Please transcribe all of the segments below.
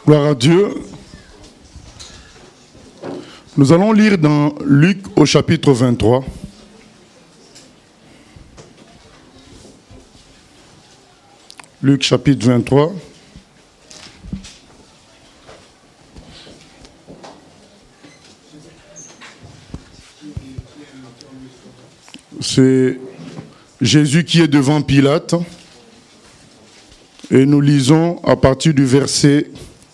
Gloire à Dieu. Nous allons lire dans Luc au chapitre 23. Luc chapitre 23. C'est Jésus qui est devant Pilate. Et nous lisons à partir du verset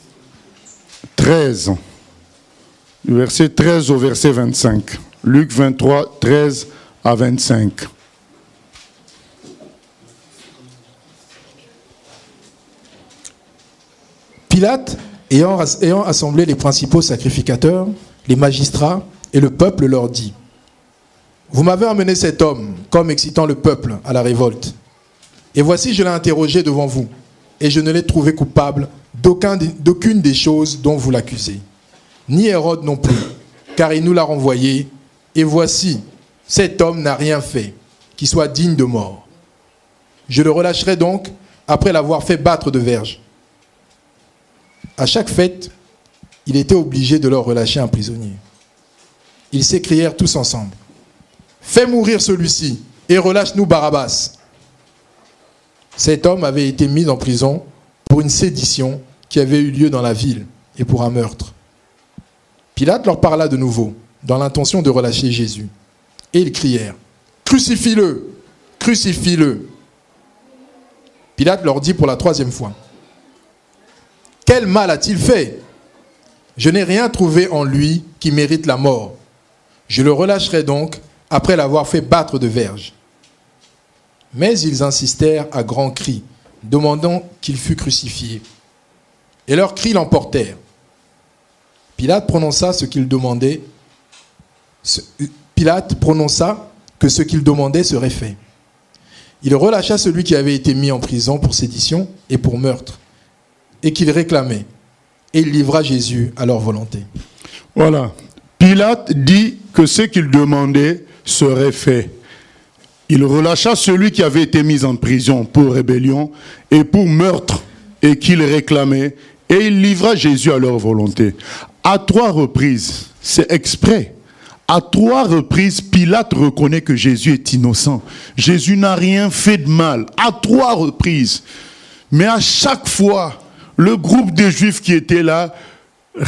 13. Du verset 13 au verset 25. Luc 23, 13 à 25. Pilate, ayant assemblé les principaux sacrificateurs, les magistrats et le peuple, leur dit : Vous m'avez emmené cet homme comme excitant le peuple à la révolte. Et voici, je l'ai interrogé devant vous, et je ne l'ai trouvé coupable d'aucune des choses dont vous l'accusez. Ni Hérode non plus, car il nous l'a renvoyé. Et voici, cet homme n'a rien fait qui soit digne de mort. Je le relâcherai donc après l'avoir fait battre de verges. À chaque fête, il était obligé de leur relâcher un prisonnier. Ils s'écrièrent tous ensemble : Fais mourir celui-ci et relâche-nous Barabbas. Cet homme avait été mis en prison pour une sédition qui avait eu lieu dans la ville et pour un meurtre. Pilate leur parla de nouveau, dans l'intention de relâcher Jésus. Et ils crièrent : Crucifie-le ! Crucifie-le ! Pilate leur dit pour la troisième fois : Quel mal a-t-il fait ? Je n'ai rien trouvé en lui qui mérite la mort. Je le relâcherai donc après l'avoir fait battre de verges. Mais ils insistèrent à grands cris, demandant qu'il fût crucifié. Et leurs cris l'emportèrent. Pilate prononça que ce qu'il demandait serait fait. Il relâcha celui qui avait été mis en prison pour sédition et pour meurtre, et qu'il réclamait, et il livra Jésus à leur volonté. Voilà. Pilate dit que ce qu'il demandait serait fait. Il relâcha celui qui avait été mis en prison pour rébellion et pour meurtre, et qu'il réclamait, et il livra Jésus à leur volonté. À 3 reprises, c'est exprès. À 3 reprises, Pilate reconnaît que Jésus est innocent. Jésus n'a rien fait de mal. À 3 reprises. Mais à chaque fois, le groupe de Juifs qui était là répétait :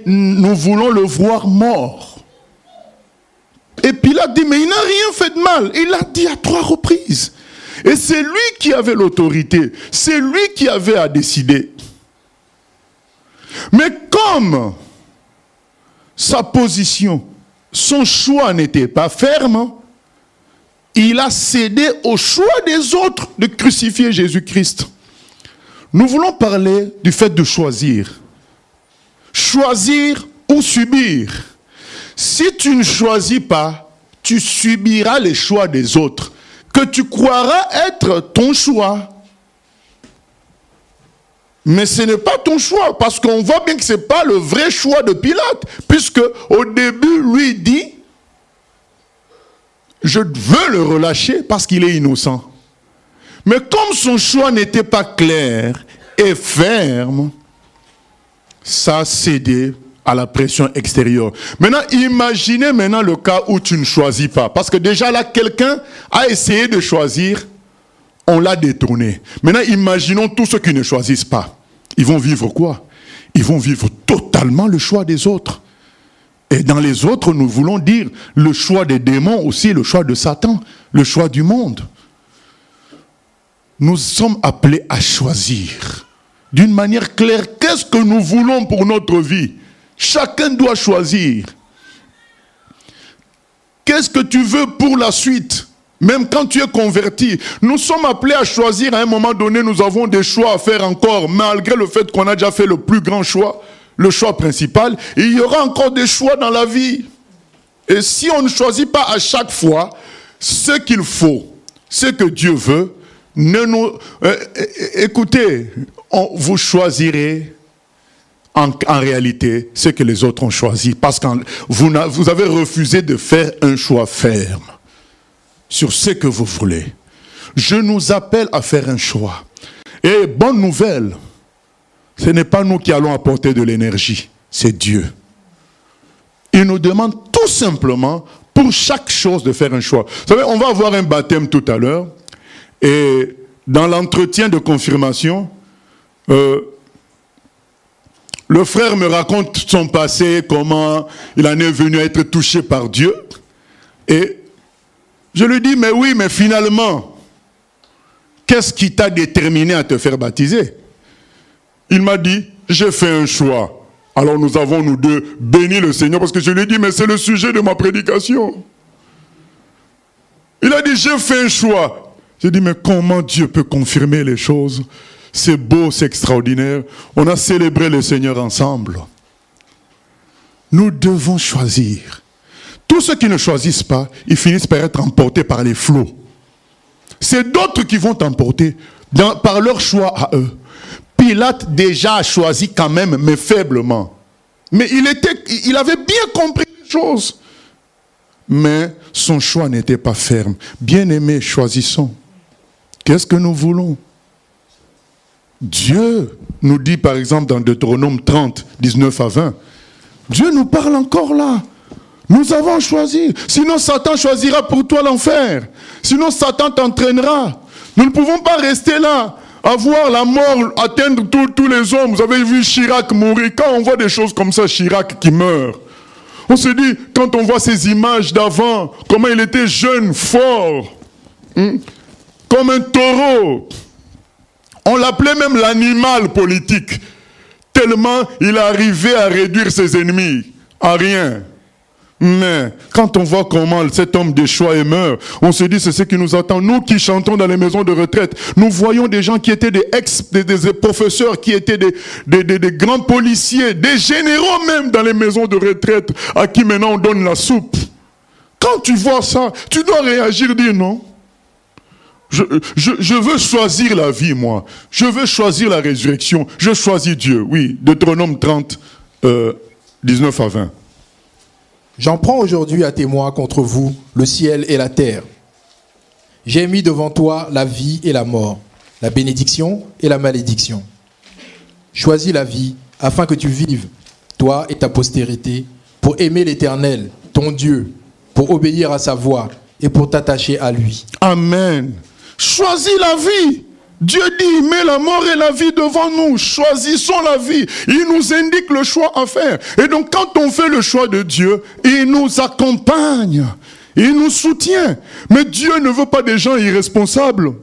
nous voulons le voir mort. Et Pilate dit : mais il n'a rien fait de mal. Il l'a dit à 3 reprises. Et c'est lui qui avait l'autorité. C'est lui qui avait à décider. Mais comme sa position, son choix n'était pas ferme, il a cédé au choix des autres de crucifier Jésus-Christ. Nous voulons parler du fait de choisir. Choisir ou subir. Si tu ne choisis pas, tu subiras les choix des autres, que tu croiras être ton choix. Mais ce n'est pas ton choix, parce qu'on voit bien que ce n'est pas le vrai choix de Pilate, puisque au début, lui dit : je veux le relâcher parce qu'il est innocent. Mais comme son choix n'était pas clair et ferme, ça a cédé à la pression extérieure. Maintenant, imaginez maintenant le cas où tu ne choisis pas. Parce que déjà là, quelqu'un a essayé de choisir, on l'a détourné. Maintenant, imaginons tous ceux qui ne choisissent pas. Ils vont vivre quoi ? Ils vont vivre totalement le choix des autres. Et dans les autres, nous voulons dire le choix des démons aussi, le choix de Satan, le choix du monde. Nous sommes appelés à choisir d'une manière claire. Qu'est-ce que nous voulons pour notre vie ? Chacun doit choisir. Qu'est-ce que tu veux pour la suite ? Même quand tu es converti, nous sommes appelés à choisir. À un moment donné, nous avons des choix à faire encore, malgré le fait qu'on a déjà fait le plus grand choix, le choix principal. Il y aura encore des choix dans la vie. Et si on ne choisit pas à chaque fois ce qu'il faut, ce que Dieu veut, écoutez, vous choisirez en réalité ce que les autres ont choisi. Parce que vous avez refusé de faire un choix ferme sur ce que vous voulez. Je nous appelle à faire un choix. Et bonne nouvelle, ce n'est pas nous qui allons apporter de l'énergie, c'est Dieu. Il nous demande tout simplement, pour chaque chose, de faire un choix. Vous savez, on va avoir un baptême tout à l'heure, et dans l'entretien de confirmation, le frère me raconte son passé, comment il en est venu à être touché par Dieu. Et je lui dis, mais oui, mais finalement, qu'est-ce qui t'a déterminé à te faire baptiser? Il m'a dit, j'ai fait un choix. Alors nous avons, nous deux, béni le Seigneur, parce que je lui ai dit, mais c'est le sujet de ma prédication. Il a dit, j'ai fait un choix. J'ai dit, mais comment Dieu peut confirmer les choses? C'est beau, c'est extraordinaire. On a célébré le Seigneur ensemble. Nous devons choisir. Tous ceux qui ne choisissent pas, ils finissent par être emportés par les flots. C'est d'autres qui vont t'emporter par leur choix à eux. Pilate déjà a choisi quand même, mais faiblement. Mais il avait bien compris les choses. Mais son choix n'était pas ferme. Bien-aimés, choisissons. Qu'est-ce que nous voulons? Dieu nous dit par exemple dans Deutéronome 30, 19 à 20, Dieu nous parle encore là. Nous avons choisi. Sinon Satan choisira pour toi l'enfer. Sinon Satan t'entraînera. Nous ne pouvons pas rester là, à voir la mort atteindre tous les hommes. Vous avez vu Chirac mourir. Quand on voit des choses comme ça, Chirac qui meurt, on se dit, quand on voit ces images d'avant, comment il était jeune, fort, comme un taureau. On l'appelait même l'animal politique, tellement il arrivait à réduire ses ennemis à rien. Mais quand on voit comment cet homme déchoit et meurt, on se dit c'est ce qui nous attend. Nous qui chantons dans les maisons de retraite, nous voyons des gens qui étaient des professeurs, qui étaient des grands policiers, des généraux même dans les maisons de retraite, à qui maintenant on donne la soupe. Quand tu vois ça, tu dois réagir, dire non. Je veux choisir la vie, moi. Je veux choisir la résurrection. Je choisis Dieu. Oui, Deutéronome 30, 19 à 20. J'en prends aujourd'hui à témoin contre vous le ciel et la terre. J'ai mis devant toi la vie et la mort, la bénédiction et la malédiction. Choisis la vie afin que tu vives, toi et ta postérité, pour aimer l'Éternel, ton Dieu, pour obéir à sa voix et pour t'attacher à lui. Amen. Choisis la vie. Dieu dit, il met la mort et la vie devant nous. Choisissons la vie. Il nous indique le choix à faire. Et donc, quand on fait le choix de Dieu, il nous accompagne. Il nous soutient. Mais Dieu ne veut pas des gens irresponsables.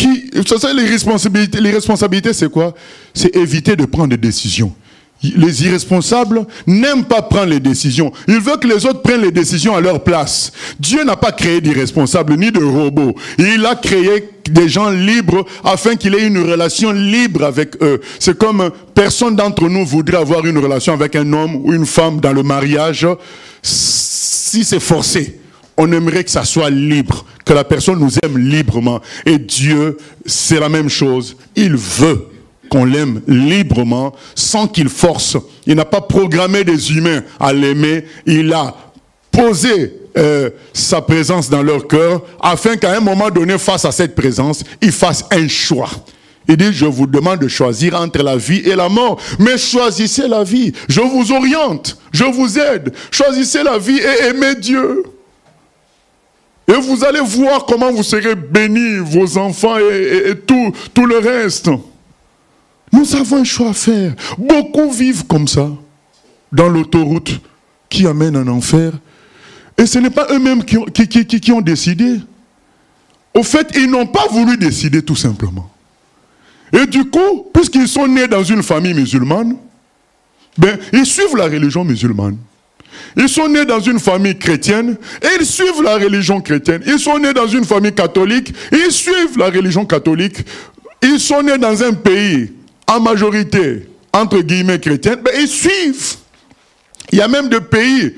Les responsabilités, c'est quoi? C'est éviter de prendre des décisions. Les irresponsables n'aiment pas prendre les décisions. Ils veulent que les autres prennent les décisions à leur place. Dieu n'a pas créé d'irresponsables ni de robots. Il a créé des gens libres afin qu'il ait une relation libre avec eux. C'est comme personne d'entre nous voudrait avoir une relation avec un homme ou une femme dans le mariage si c'est forcé. On aimerait que ça soit libre, que la personne nous aime librement. Et Dieu, c'est la même chose. Il veut qu'on l'aime librement, sans qu'il force. Il n'a pas programmé des humains à l'aimer. Il a posé sa présence dans leur cœur, afin qu'à un moment donné, face à cette présence, ils fassent un choix. Il dit, je vous demande de choisir entre la vie et la mort. Mais choisissez la vie. Je vous oriente. Je vous aide. Choisissez la vie et aimez Dieu. Et vous allez voir comment vous serez bénis, vos enfants et tout le reste. Nous avons un choix à faire. Beaucoup vivent comme ça, dans l'autoroute qui amène en enfer. Et ce n'est pas eux-mêmes qui ont décidé. Au fait, ils n'ont pas voulu décider tout simplement. Et du coup, puisqu'ils sont nés dans une famille musulmane, ils suivent la religion musulmane. Ils sont nés dans une famille chrétienne et ils suivent la religion chrétienne. Ils sont nés dans une famille catholique et ils suivent la religion catholique. Ils sont nés dans un pays en majorité, entre guillemets, chrétienne, ils suivent. Il y a même des pays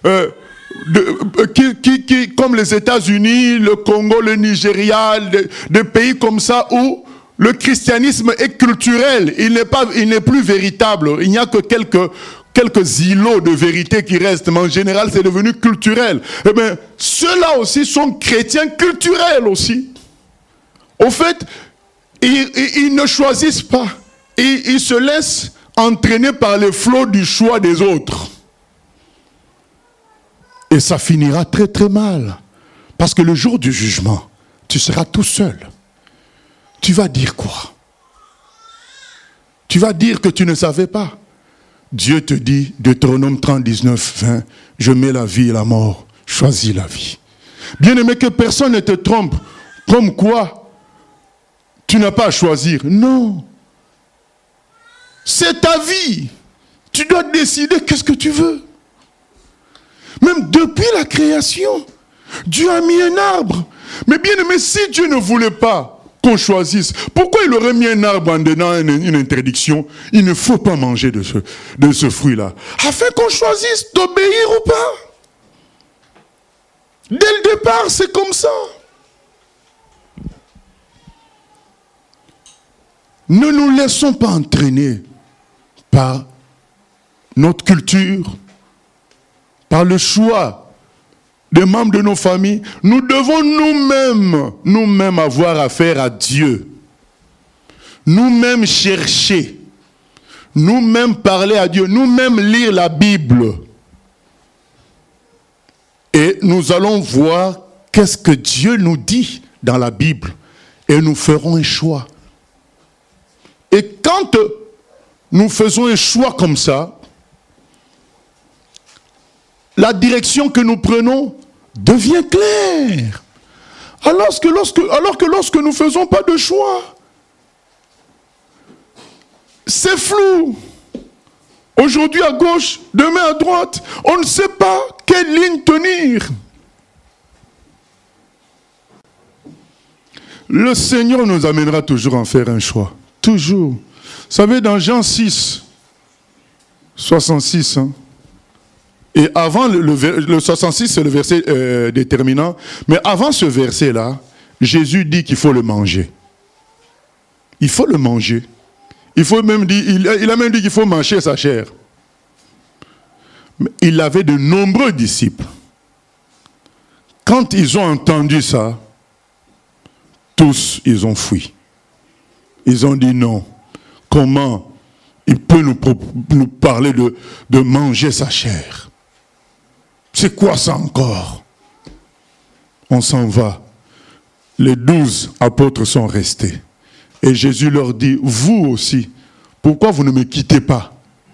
comme les États-Unis, le Congo, le Nigeria, des pays comme ça où le christianisme est culturel. Il n'est plus véritable. Il n'y a que quelques îlots de vérité qui restent, mais en général, c'est devenu culturel. Eh bien, ceux-là aussi sont chrétiens culturels aussi. Au fait, ils ne choisissent pas. Et il se laisse entraîner par les flots du choix des autres. Et ça finira très très mal. Parce que le jour du jugement, tu seras tout seul. Tu vas dire quoi? Tu vas dire que tu ne savais pas. Dieu te dit, Deutéronome 30, 19, 20, je mets la vie et la mort, choisis la vie. Bien aimé, que personne ne te trompe, comme quoi tu n'as pas à choisir. Non. C'est ta vie. Tu dois décider qu'est-ce que tu veux. Même depuis la création, Dieu a mis un arbre. Mais bien aimé, si Dieu ne voulait pas qu'on choisisse, pourquoi il aurait mis un arbre en donnant une interdiction? Il ne faut pas manger de ce fruit-là. Afin qu'on choisisse d'obéir ou pas. Dès le départ, c'est comme ça. Ne nous laissons pas entraîner par notre culture, par le choix des membres de nos familles. Nous devons nous-mêmes avoir affaire à Dieu. Nous-mêmes chercher. Nous-mêmes parler à Dieu. Nous-mêmes lire la Bible. Et nous allons voir qu'est-ce que Dieu nous dit dans la Bible. Et nous ferons un choix. Et quand nous faisons un choix comme ça, la direction que nous prenons devient claire. Alors que lorsque nous ne faisons pas de choix, c'est flou. Aujourd'hui à gauche, demain à droite, on ne sait pas quelle ligne tenir. Le Seigneur nous amènera toujours à faire un choix. Toujours. Vous savez, dans Jean 6, 66, et avant le 66, c'est le verset déterminant, mais avant ce verset-là, Jésus dit qu'il faut le manger. Il faut le manger. Il a même dit qu'il faut manger sa chair. Mais il avait de nombreux disciples. Quand ils ont entendu ça, tous, ils ont fui. Ils ont dit non. Comment il peut nous parler de manger sa chair? C'est quoi ça encore? On s'en va. Les 12 apôtres sont restés. Et Jésus leur dit, vous aussi, pourquoi vous ne me quittez pas?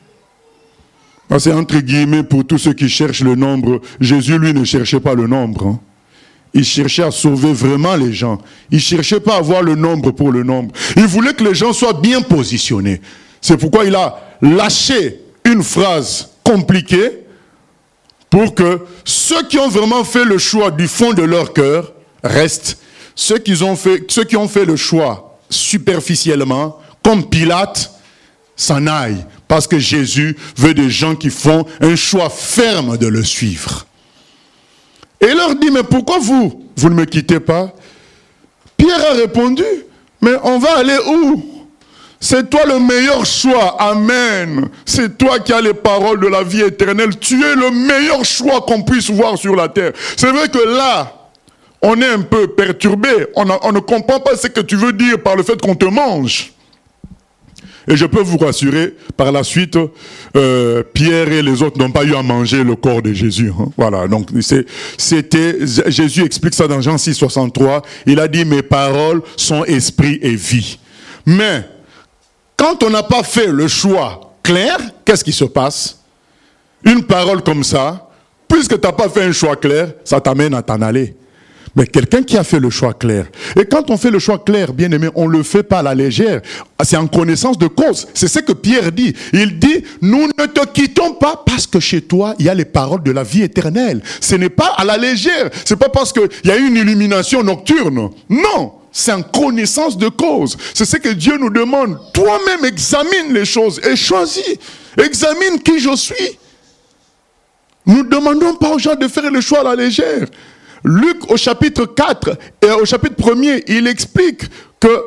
C'est entre guillemets pour tous ceux qui cherchent le nombre. Jésus, lui, ne cherchait pas le nombre. Il cherchait à sauver vraiment les gens. Il ne cherchait pas à avoir le nombre pour le nombre. Il voulait que les gens soient bien positionnés. C'est pourquoi il a lâché une phrase compliquée pour que ceux qui ont vraiment fait le choix du fond de leur cœur restent. Ceux qui ont fait le choix superficiellement, comme Pilate, s'en aillent. Parce que Jésus veut des gens qui font un choix ferme de le suivre. Et il leur dit, mais pourquoi vous ne me quittez pas? Pierre a répondu, mais on va aller où? C'est toi le meilleur choix, amen. C'est toi qui as les paroles de la vie éternelle. Tu es le meilleur choix qu'on puisse voir sur la terre. C'est vrai que là, on est un peu perturbé. On ne comprend pas ce que tu veux dire par le fait qu'on te mange. Et je peux vous rassurer, par la suite, Pierre et les autres n'ont pas eu à manger le corps de Jésus. Voilà, donc Jésus explique ça dans Jean 6, 63. Il a dit, mes paroles sont esprit et vie. Mais, quand on n'a pas fait le choix clair, qu'est-ce qui se passe? Une parole comme ça, puisque tu n'as pas fait un choix clair, ça t'amène à t'en aller. Mais quelqu'un qui a fait le choix clair. Et quand on fait le choix clair, bien aimé, on ne le fait pas à la légère. C'est en connaissance de cause. C'est ce que Pierre dit. Il dit, nous ne te quittons pas parce que chez toi, il y a les paroles de la vie éternelle. Ce n'est pas à la légère. Ce n'est pas parce qu'il y a une illumination nocturne. Non. C'est en connaissance de cause. C'est ce que Dieu nous demande. Toi-même, examine les choses et choisis. Examine qui je suis. Nous ne demandons pas aux gens de faire le choix à la légère. Luc, au chapitre 4 et au chapitre 1er, il explique que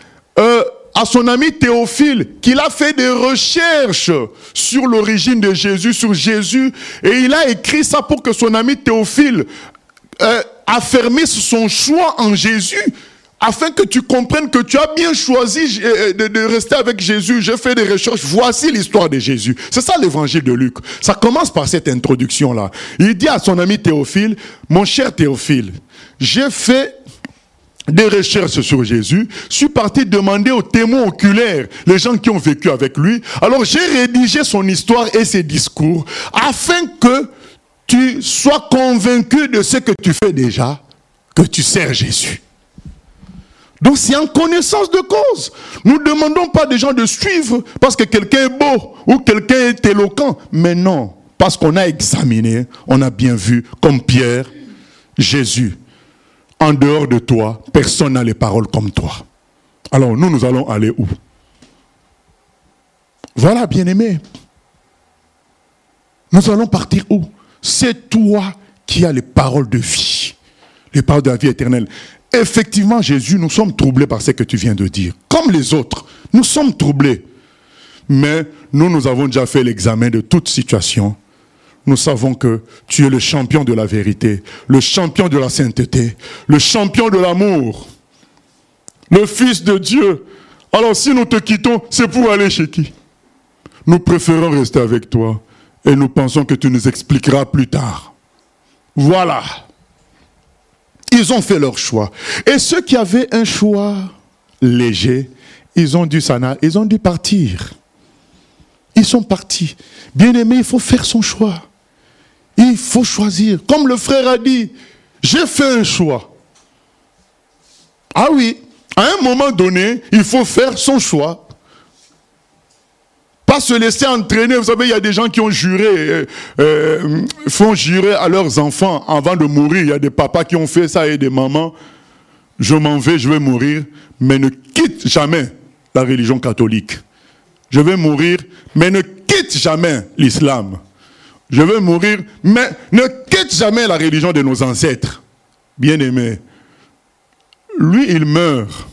à son ami Théophile, qu'il a fait des recherches sur l'origine de Jésus, sur Jésus, et il a écrit ça pour que son ami Théophile affermisse son choix en Jésus. afin que tu comprennes que tu as bien choisi de rester avec Jésus. J'ai fait des recherches. Voici l'histoire de Jésus. C'est ça l'évangile de Luc. Ça commence par cette introduction-là. Il dit à son ami Théophile, mon cher Théophile, j'ai fait des recherches sur Jésus, je suis parti demander aux témoins oculaires, les gens qui ont vécu avec lui. Alors j'ai rédigé son histoire et ses discours afin que tu sois convaincu de ce que tu fais déjà, que tu sers Jésus. Donc c'est en connaissance de cause. Nous ne demandons pas des gens de suivre parce que quelqu'un est beau ou quelqu'un est éloquent. Mais non, parce qu'on a examiné, on a bien vu, comme Pierre, Jésus. En dehors de toi, personne n'a les paroles comme toi. Alors nous allons aller où? Voilà, bien-aimé. Nous allons partir où? C'est toi qui as les paroles de vie. Les paroles de la vie éternelle. Effectivement, Jésus, nous sommes troublés par ce que tu viens de dire. Comme les autres, nous sommes troublés. Mais nous avons déjà fait l'examen de toute situation. Nous savons que tu es le champion de la vérité, le champion de la sainteté, le champion de l'amour, le Fils de Dieu. Alors si nous te quittons, c'est pour aller chez qui? Nous préférons rester avec toi et nous pensons que tu nous expliqueras plus tard. Voilà. Ils ont fait leur choix. Et ceux qui avaient un choix léger, ils ont dû partir. Ils sont partis. Bien-aimé, il faut faire son choix. Il faut choisir. Comme le frère a dit, j'ai fait un choix. Ah oui, à un moment donné, il faut faire son choix. Pas se laisser entraîner. Vous savez, il y a des gens qui ont juré, font jurer à leurs enfants avant de mourir. Il y a des papas qui ont fait ça et des mamans. Je m'en vais, je vais mourir, mais ne quitte jamais la religion catholique. Je vais mourir, mais ne quitte jamais l'islam. Je vais mourir, mais ne quitte jamais la religion de nos ancêtres. Bien-aimé, lui, il meurt.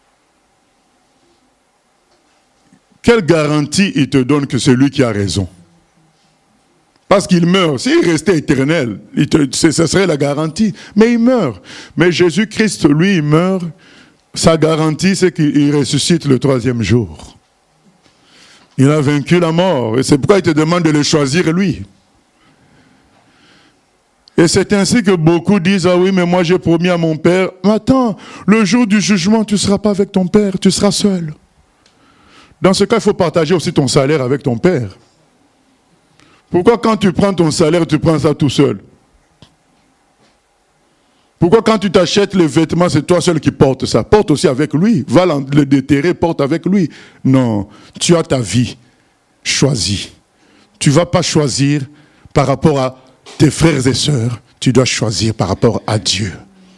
Quelle garantie il te donne que c'est lui qui a raison? Parce qu'il meurt. S'il restait éternel, ce serait la garantie. Mais il meurt. Mais Jésus-Christ, lui, il meurt. Sa garantie, c'est qu'il ressuscite le 3e jour. Il a vaincu la mort. Et c'est pourquoi il te demande de le choisir, lui. Et c'est ainsi que beaucoup disent, ah oui, mais moi j'ai promis à mon père. Mais attends, le jour du jugement, tu ne seras pas avec ton père, tu seras seul. Dans ce cas, il faut partager aussi ton salaire avec ton père. Pourquoi quand tu prends ton salaire, tu prends ça tout seul? Pourquoi quand tu t'achètes les vêtements, c'est toi seul qui portes ça? Porte aussi avec lui. Va le déterrer, porte avec lui. Non, tu as ta vie. Choisis. Tu ne vas pas choisir par rapport à tes frères et sœurs. Tu dois choisir par rapport à Dieu.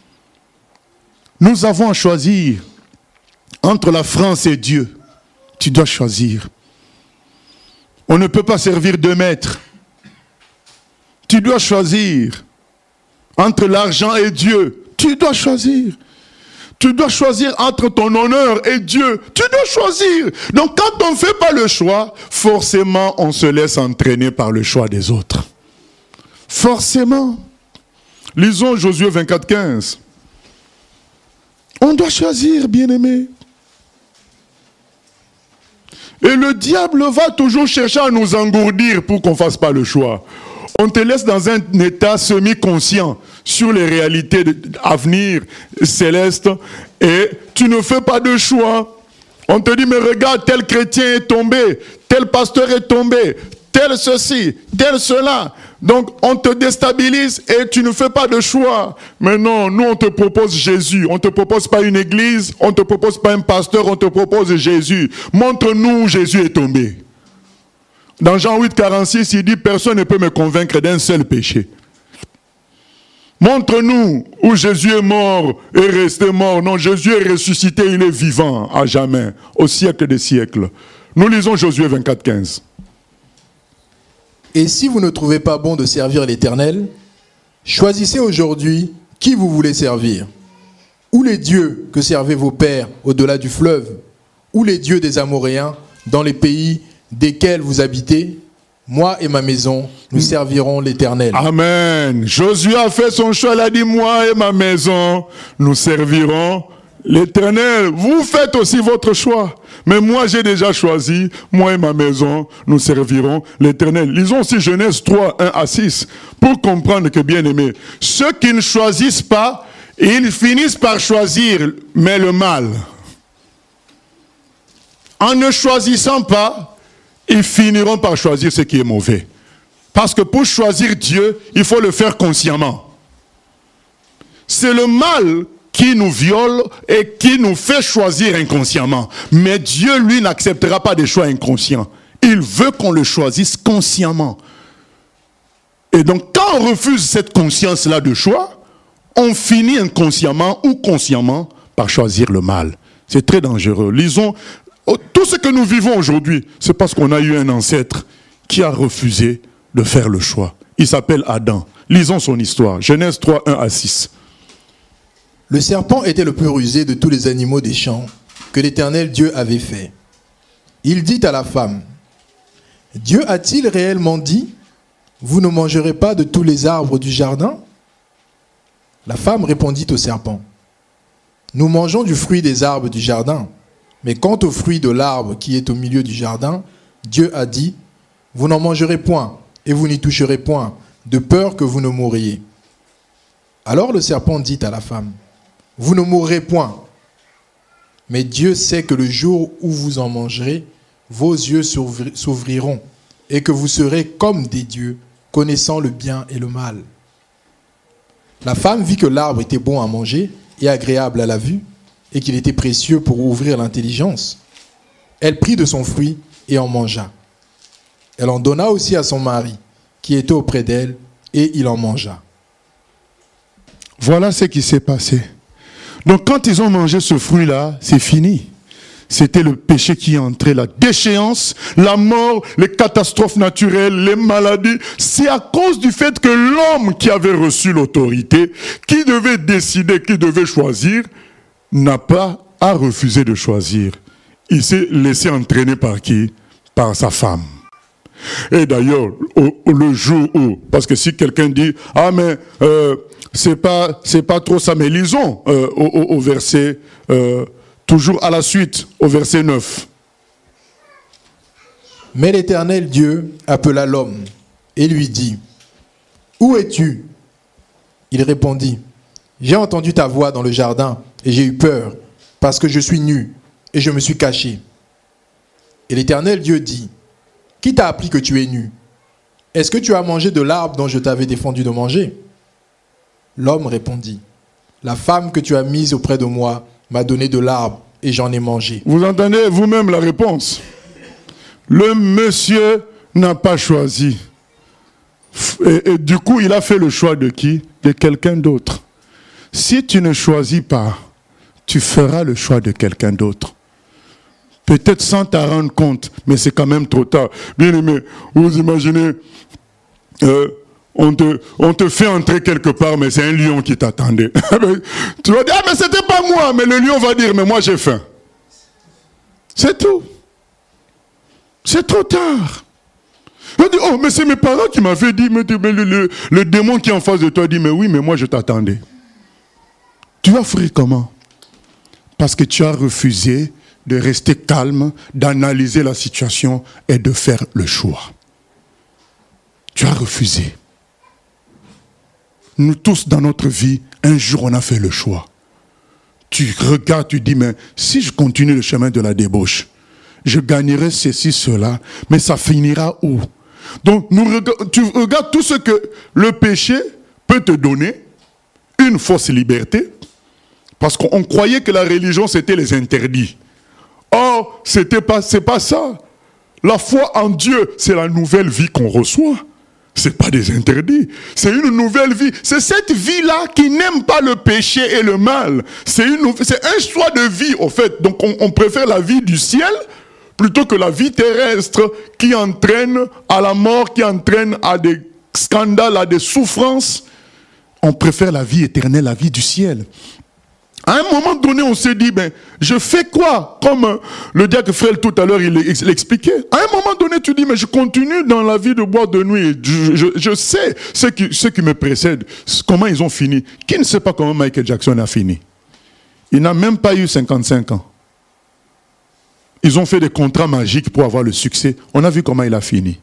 Nous avons à choisir entre la France et Dieu. Tu dois choisir. On ne peut pas servir 2 maîtres. Tu dois choisir. Entre l'argent et Dieu, tu dois choisir. Tu dois choisir entre ton honneur et Dieu. Tu dois choisir. Donc quand on ne fait pas le choix, forcément on se laisse entraîner par le choix des autres. Forcément. Lisons Josué 24, 15. On doit choisir, bien-aimé. Et le diable va toujours chercher à nous engourdir pour qu'on ne fasse pas le choix. On te laisse dans un état semi-conscient sur les réalités à venir célestes et tu ne fais pas de choix. On te dit, mais regarde, tel chrétien est tombé, tel pasteur est tombé, tel ceci, tel cela. Donc on te déstabilise et tu ne fais pas de choix. Mais non, nous on te propose Jésus. On ne te propose pas une église, on ne te propose pas un pasteur, on te propose Jésus. Montre-nous où Jésus est tombé. Dans Jean 8, 46, il dit, personne ne peut me convaincre d'un seul péché. Montre-nous où Jésus est mort et resté mort. Non, Jésus est ressuscité, il est vivant à jamais, au siècle des siècles. Nous lisons Josué 24, 15. Et si vous ne trouvez pas bon de servir l'Éternel, choisissez aujourd'hui qui vous voulez servir. Ou les dieux que servaient vos pères au-delà du fleuve, ou les dieux des Amoréens dans les pays desquels vous habitez. Moi et ma maison, nous servirons l'Éternel. Amen. Josué a fait son choix, il a dit, moi et ma maison, nous servirons l'Éternel, vous faites aussi votre choix. Mais moi, j'ai déjà choisi, moi et ma maison, nous servirons l'Éternel. Lisons aussi Genèse 3, 1 à 6, pour comprendre que, bien aimé, ceux qui ne choisissent pas, ils finissent par choisir, mais le mal. En ne choisissant pas, ils finiront par choisir ce qui est mauvais. Parce que pour choisir Dieu, il faut le faire consciemment. C'est le mal qui nous viole et qui nous fait choisir inconsciemment. Mais Dieu, lui, n'acceptera pas des choix inconscients. Il veut qu'on le choisisse consciemment. Et donc, quand on refuse cette conscience-là de choix, on finit inconsciemment ou consciemment par choisir le mal. C'est très dangereux. Lisons, tout ce que nous vivons aujourd'hui, c'est parce qu'on a eu un ancêtre qui a refusé de faire le choix. Il s'appelle Adam. Lisons son histoire. Genèse 3, 1 à 6. Le serpent était le plus rusé de tous les animaux des champs que l'Éternel Dieu avait fait. Il dit à la femme, « Dieu a-t-il réellement dit, vous ne mangerez pas de tous les arbres du jardin ?» La femme répondit au serpent, « Nous mangeons du fruit des arbres du jardin, mais quant au fruit de l'arbre qui est au milieu du jardin, Dieu a dit, vous n'en mangerez point et vous n'y toucherez point, de peur que vous ne mouriez. » Alors le serpent dit à la femme, vous ne mourrez point. Mais Dieu sait que le jour où vous en mangerez, vos yeux s'ouvriront et que vous serez comme des dieux, connaissant le bien et le mal. La femme vit que l'arbre était bon à manger et agréable à la vue et qu'il était précieux pour ouvrir l'intelligence. Elle prit de son fruit et en mangea. Elle en donna aussi à son mari qui était auprès d'elle et il en mangea. Voilà ce qui s'est passé. Donc quand ils ont mangé ce fruit-là, c'est fini. C'était le péché qui est entré, la déchéance, la mort, les catastrophes naturelles, les maladies. C'est à cause du fait que l'homme qui avait reçu l'autorité, qui devait décider, qui devait choisir, a refusé de choisir. Il s'est laissé entraîner par qui? Par sa femme. Et d'ailleurs, le jour où, parce que si quelqu'un dit, ah mais c'est pas trop ça, mais lisons au verset, toujours à la suite, au verset 9. Mais l'Éternel Dieu appela l'homme et lui dit, où es-tu? Il répondit, j'ai entendu ta voix dans le jardin et j'ai eu peur parce que je suis nu et je me suis caché. Et l'Éternel Dieu dit, qui t'a appris que tu es nu? Est-ce que tu as mangé de l'arbre dont je t'avais défendu de manger? L'homme répondit, la femme que tu as mise auprès de moi m'a donné de l'arbre et j'en ai mangé. Vous entendez vous-même la réponse. Le monsieur n'a pas choisi. Et du coup, il a fait le choix de qui? De quelqu'un d'autre. Si tu ne choisis pas, tu feras le choix de quelqu'un d'autre. Peut-être sans t'en rendre compte, mais c'est quand même trop tard. Bien aimé, vous imaginez, on te fait entrer quelque part, mais c'est un lion qui t'attendait. Tu vas dire, ah mais c'était pas moi, mais le lion va dire, mais moi j'ai faim. C'est tout. C'est trop tard. On dit, oh mais c'est mes parents qui m'avaient dit, mais le démon qui est en face de toi dit, mais oui, mais moi je t'attendais. Tu vas fuir comment? Parce que tu as refusé de rester calme, d'analyser la situation et de faire le choix. Tu as refusé. Nous tous dans notre vie, un jour on a fait le choix. Tu regardes, tu dis, mais si je continue le chemin de la débauche, je gagnerai ceci, cela, mais ça finira où? Donc tu regardes tout ce que le péché peut te donner, une fausse liberté, parce qu'on croyait que la religion c'était les interdits. Or, c'est pas ça. La foi en Dieu, c'est la nouvelle vie qu'on reçoit. C'est pas des interdits. C'est une nouvelle vie. C'est cette vie-là qui n'aime pas le péché et le mal. C'est un choix de vie, au fait. Donc, on préfère la vie du ciel plutôt que la vie terrestre qui entraîne à la mort, qui entraîne à des scandales, à des souffrances. On préfère la vie éternelle, la vie du ciel. À un moment donné, on s'est dit, ben, je fais quoi? Comme le diacre Frère tout à l'heure, il l'expliquait. À un moment donné, tu dis, mais je continue dans la vie de boîte de nuit. Je sais ceux qui me précèdent, comment ils ont fini. Qui ne sait pas comment Michael Jackson a fini? Il n'a même pas eu 55 ans. Ils ont fait des contrats magiques pour avoir le succès. On a vu comment il a fini.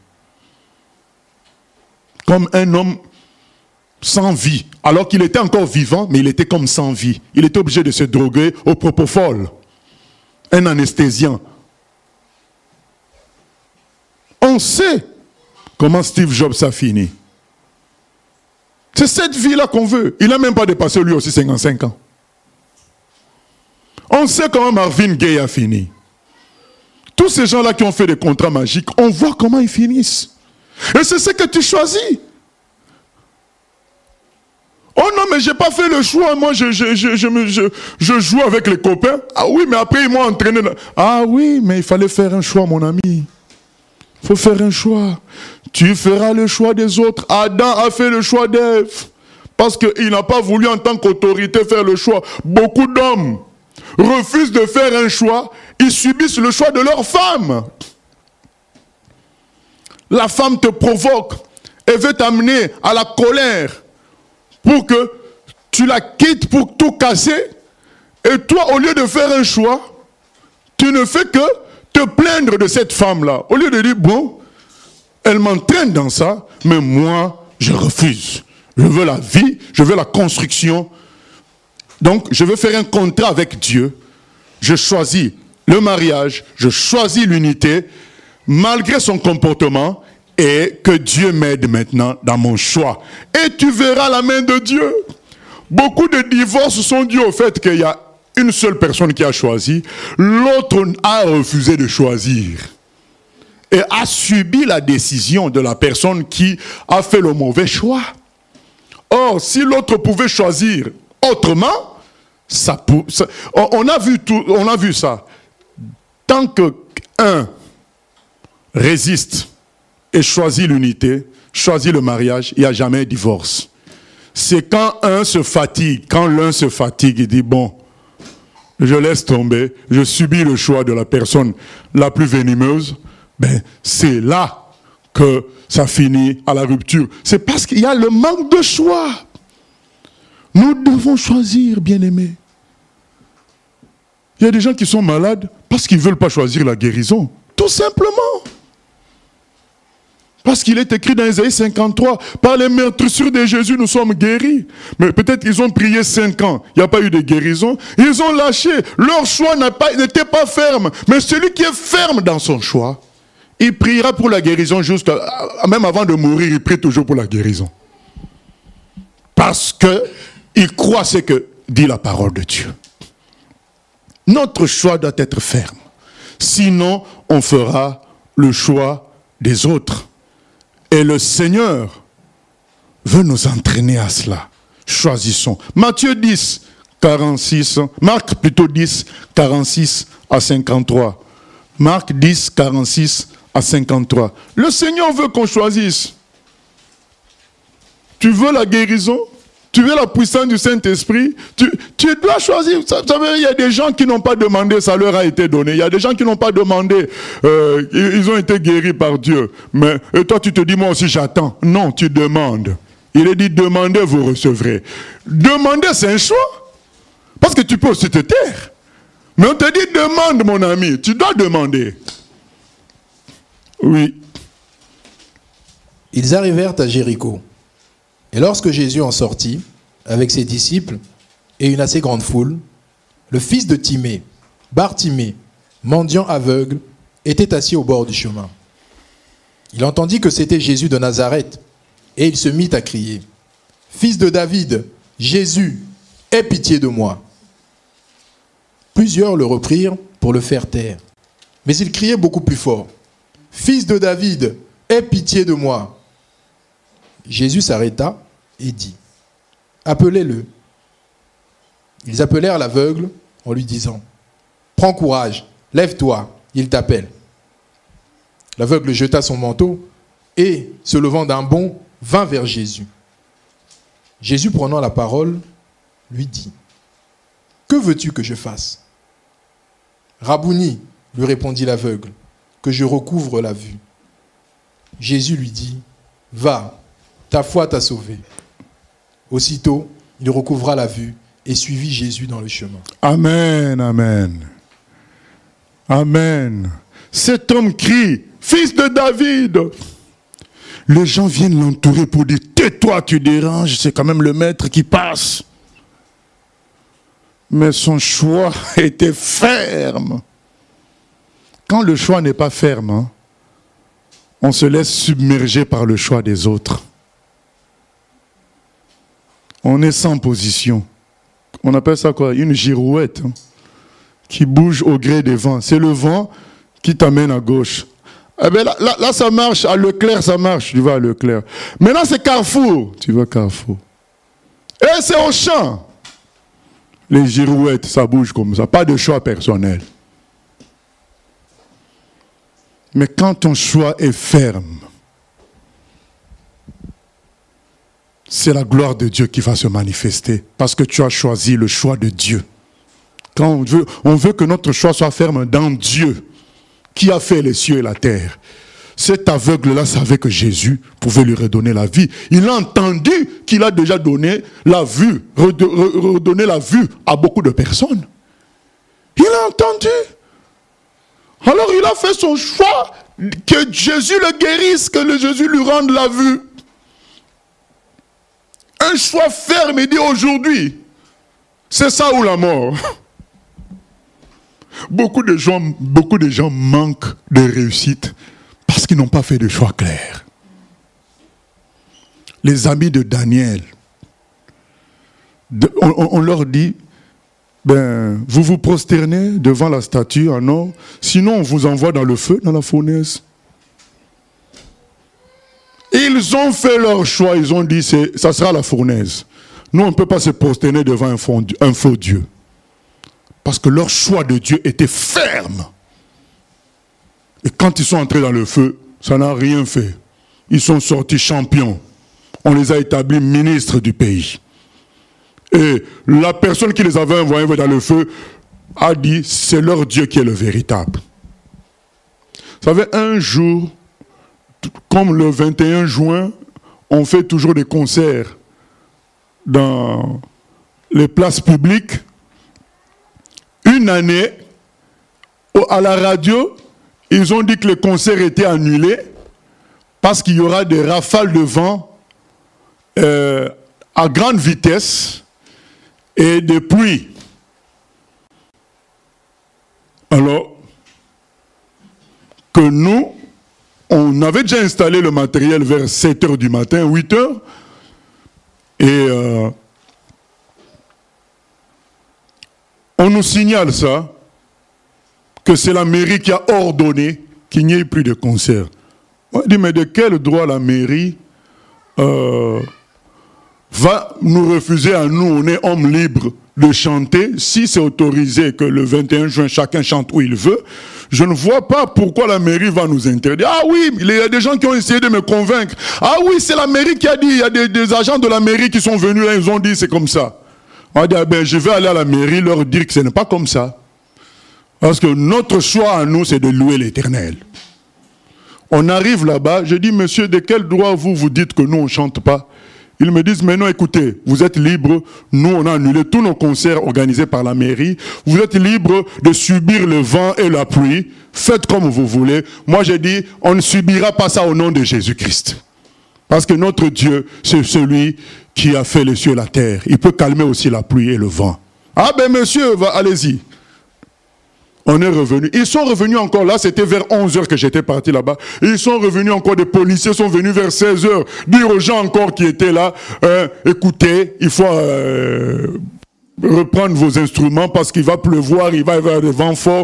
Comme un homme sans vie. Alors qu'il était encore vivant, mais il était comme sans vie. Il était obligé de se droguer au propofol. Un anesthésien. On sait comment Steve Jobs a fini. C'est cette vie-là qu'on veut. Il n'a même pas dépassé lui aussi 55 ans. On sait comment Marvin Gaye a fini. Tous ces gens-là qui ont fait des contrats magiques, on voit comment ils finissent. Et c'est ce que tu choisis. Oh non, mais je n'ai pas fait le choix. Moi, je joue avec les copains. Ah oui, mais après, ils m'ont entraîné. Ah oui, mais il fallait faire un choix, mon ami. Il faut faire un choix. Tu feras le choix des autres. Adam a fait le choix d'Ève. Parce qu'il n'a pas voulu en tant qu'autorité faire le choix. Beaucoup d'hommes refusent de faire un choix. Ils subissent le choix de leur femme. La femme te provoque et veut t'amener à la colère pour que tu la quittes pour tout casser. Et toi, au lieu de faire un choix, tu ne fais que te plaindre de cette femme-là. Au lieu de dire, bon, elle m'entraîne dans ça, mais moi, je refuse. Je veux la vie, je veux la construction. Donc, je veux faire un contrat avec Dieu. Je choisis le mariage, je choisis l'unité, malgré son comportement, et que Dieu m'aide maintenant dans mon choix. Et tu verras la main de Dieu. Beaucoup de divorces sont dus au fait qu'il y a une seule personne qui a choisi, l'autre a refusé de choisir. Et a subi la décision de la personne qui a fait le mauvais choix. Or, si l'autre pouvait choisir autrement, on a vu ça. Tant qu'un résiste et choisit l'unité, choisit le mariage, il n'y a jamais de divorce. C'est quand un se fatigue, quand l'un se fatigue, il dit, bon, je laisse tomber, je subis le choix de la personne la plus venimeuse, ben, c'est là que ça finit à la rupture. C'est parce qu'il y a le manque de choix. Nous devons choisir, bien-aimés. Il y a des gens qui sont malades parce qu'ils ne veulent pas choisir la guérison. Tout simplement. Parce qu'il est écrit dans Ésaïe 53, par les meurtrissures de Jésus, nous sommes guéris. Mais peut-être qu'ils ont prié 5 ans, il n'y a pas eu de guérison. Ils ont lâché, leur choix n'était pas ferme. Mais celui qui est ferme dans son choix, il priera pour la guérison même avant de mourir, il prie toujours pour la guérison. Parce qu'il croit ce que dit la parole de Dieu. Notre choix doit être ferme. Sinon, on fera le choix des autres. Et le Seigneur veut nous entraîner à cela. Choisissons. Matthieu 10, 46, Marc plutôt 10, 46 à 53. Marc 10, 46 à 53. Le Seigneur veut qu'on choisisse. Tu veux la guérison? Tu veux la puissance du Saint-Esprit? Tu dois choisir. Vous savez, il y a des gens qui n'ont pas demandé, ça leur a été donné. Il y a des gens qui n'ont pas demandé, ils ont été guéris par Dieu. Mais et toi, tu te dis, moi aussi, j'attends. Non, tu demandes. Il est dit, demandez, vous recevrez. Demander, c'est un choix. Parce que tu peux aussi te taire. Mais on te dit, demande, mon ami. Tu dois demander. Oui. Ils arrivèrent à Jéricho. Et lorsque Jésus en sortit, avec ses disciples et une assez grande foule, le fils de Timée, Bartimée, mendiant aveugle, était assis au bord du chemin. Il entendit que c'était Jésus de Nazareth, et il se mit à crier, « Fils de David, Jésus, aie pitié de moi !» Plusieurs le reprirent pour le faire taire. Mais il criait beaucoup plus fort, « Fils de David, aie pitié de moi !» Jésus s'arrêta et dit, « Appelez-le. » Ils appelèrent l'aveugle en lui disant, « Prends courage, lève-toi, il t'appelle. » L'aveugle jeta son manteau et, se levant d'un bond, vint vers Jésus. Jésus, prenant la parole, lui dit, « Que veux-tu que je fasse ?» « Rabouni, lui répondit l'aveugle, que je recouvre la vue. » Jésus lui dit, « Va, ta foi t'a sauvé. » Aussitôt, il recouvra la vue et suivit Jésus dans le chemin. Amen, amen. Amen. Cet homme crie, fils de David. Les gens viennent l'entourer pour dire, tais-toi, tu déranges, c'est quand même le maître qui passe. Mais son choix était ferme. Quand le choix n'est pas ferme, hein, on se laisse submerger par le choix des autres. On est sans position. On appelle ça quoi? Une girouette, hein, qui bouge au gré des vents. C'est le vent qui t'amène à gauche. Eh bien là, ça marche. À Leclerc, ça marche. Tu vas à Leclerc. Maintenant, c'est Carrefour. Tu vas à Carrefour. Et c'est au champ. Les girouettes, ça bouge comme ça. Pas de choix personnel. Mais quand ton choix est ferme, c'est la gloire de Dieu qui va se manifester. Parce que tu as choisi le choix de Dieu. Quand on veut que notre choix soit ferme dans Dieu, qui a fait les cieux et la terre. Cet aveugle-là savait que Jésus pouvait lui redonner la vie. Il a entendu qu'il a déjà donné la vue, redonné la vue à beaucoup de personnes. Il a entendu. Alors il a fait son choix, que Jésus le guérisse, que Jésus lui rende la vue. Un choix ferme, il dit aujourd'hui, c'est ça ou la mort. Beaucoup de gens manquent de réussite parce qu'ils n'ont pas fait de choix clair. Les amis de Daniel, on leur dit, vous vous prosternez devant la statue en or, sinon on vous envoie dans le feu, dans la fournaise. Ils ont fait leur choix, ils ont dit, ça sera la fournaise. Nous, on ne peut pas se prosterner devant un faux Dieu. Parce que leur choix de Dieu était ferme. Et quand ils sont entrés dans le feu, ça n'a rien fait. Ils sont sortis champions. On les a établis ministres du pays. Et la personne qui les avait envoyés dans le feu a dit, c'est leur Dieu qui est le véritable. Vous savez, un jour, comme le 21 juin, on fait toujours des concerts dans les places publiques. Une année, à la radio, ils ont dit que le concert était annulé parce qu'il y aura des rafales de vent à grande vitesse et des pluies. Alors, que nous, on avait déjà installé le matériel vers 7 h du matin, 8 h, et on nous signale ça, que c'est la mairie qui a ordonné qu'il n'y ait plus de concert. On dit, mais de quel droit la mairie va nous refuser à nous, on est hommes libres, de chanter, si c'est autorisé que le 21 juin, chacun chante où il veut, je ne vois pas pourquoi la mairie va nous interdire. Ah oui, il y a des gens qui ont essayé de me convaincre. Ah oui, c'est la mairie qui a dit, il y a des agents de la mairie qui sont venus là, ils ont dit c'est comme ça. On a dit, ah ben, je vais aller à la mairie leur dire que ce n'est pas comme ça. Parce que notre choix à nous, c'est de louer l'Éternel. On arrive là-bas, je dis, monsieur, de quel droit vous dites que nous, on ne chante pas? Ils me disent, mais non, écoutez, vous êtes libres, nous, on a annulé tous nos concerts organisés par la mairie, vous êtes libres de subir le vent et la pluie, faites comme vous voulez. Moi, j'ai dit, on ne subira pas ça au nom de Jésus-Christ. Parce que notre Dieu, c'est celui qui a fait les cieux et la terre. Il peut calmer aussi la pluie et le vent. Ah ben monsieur, allez-y. On est revenu. Ils sont revenus encore là, c'était vers 11 h que j'étais parti là-bas. Ils sont revenus encore, des policiers sont venus vers 16 h, dire aux gens encore qui étaient là, écoutez, il faut reprendre vos instruments parce qu'il va pleuvoir, il va y avoir des vents forts.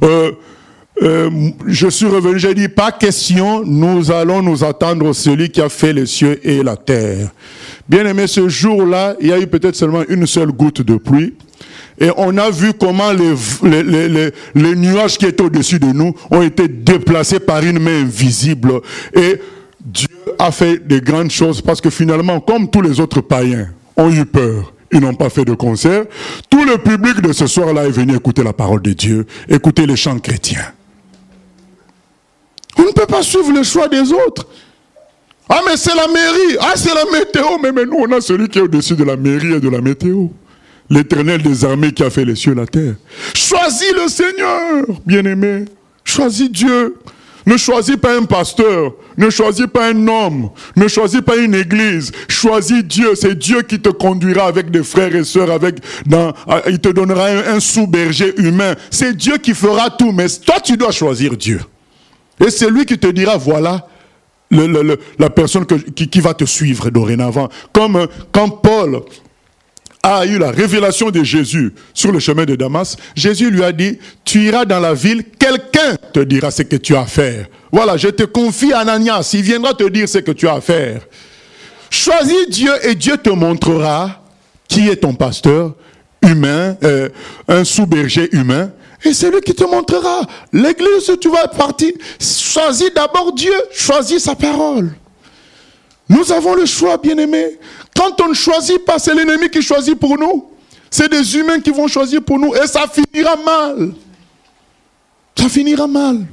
Je suis revenu, j'ai dit, pas question, nous allons nous attendre à celui qui a fait les cieux et la terre. Bien aimé, ce jour-là, il y a eu peut-être seulement une seule goutte de pluie. Et on a vu comment les nuages qui étaient au-dessus de nous ont été déplacés par une main invisible. Et Dieu a fait des grandes choses parce que finalement, comme tous les autres païens ont eu peur, ils n'ont pas fait de concert, tout le public de ce soir-là est venu écouter la parole de Dieu, écouter les chants chrétiens. On ne peut pas suivre le choix des autres. Ah mais c'est la mairie, ah c'est la météo, mais nous on a celui qui est au-dessus de la mairie et de la météo. l'Éternel des armées qui a fait les cieux et la terre. Choisis le Seigneur, bien-aimé. Choisis Dieu. Ne choisis pas un pasteur, ne choisis pas un homme, ne choisis pas une église. Choisis Dieu, c'est Dieu qui te conduira avec des frères et sœurs, il te donnera un sous-berger humain. C'est Dieu qui fera tout, mais toi tu dois choisir Dieu. Et c'est lui qui te dira, voilà la personne qui va te suivre dorénavant. Comme quand Paul a eu la révélation de Jésus sur le chemin de Damas, Jésus lui a dit, tu iras dans la ville, quelqu'un te dira ce que tu as à faire. Voilà, je te confie à Ananias, il viendra te dire ce que tu as à faire. Choisis Dieu et Dieu te montrera qui est ton pasteur humain, un sous-berger humain, et c'est lui qui te montrera l'église où tu vas partir. Choisis d'abord Dieu, choisis sa parole. Nous avons le choix, bien-aimés. Quand on ne choisit pas, c'est l'ennemi qui choisit pour nous. C'est des humains qui vont choisir pour nous et ça finira mal. Ça finira mal.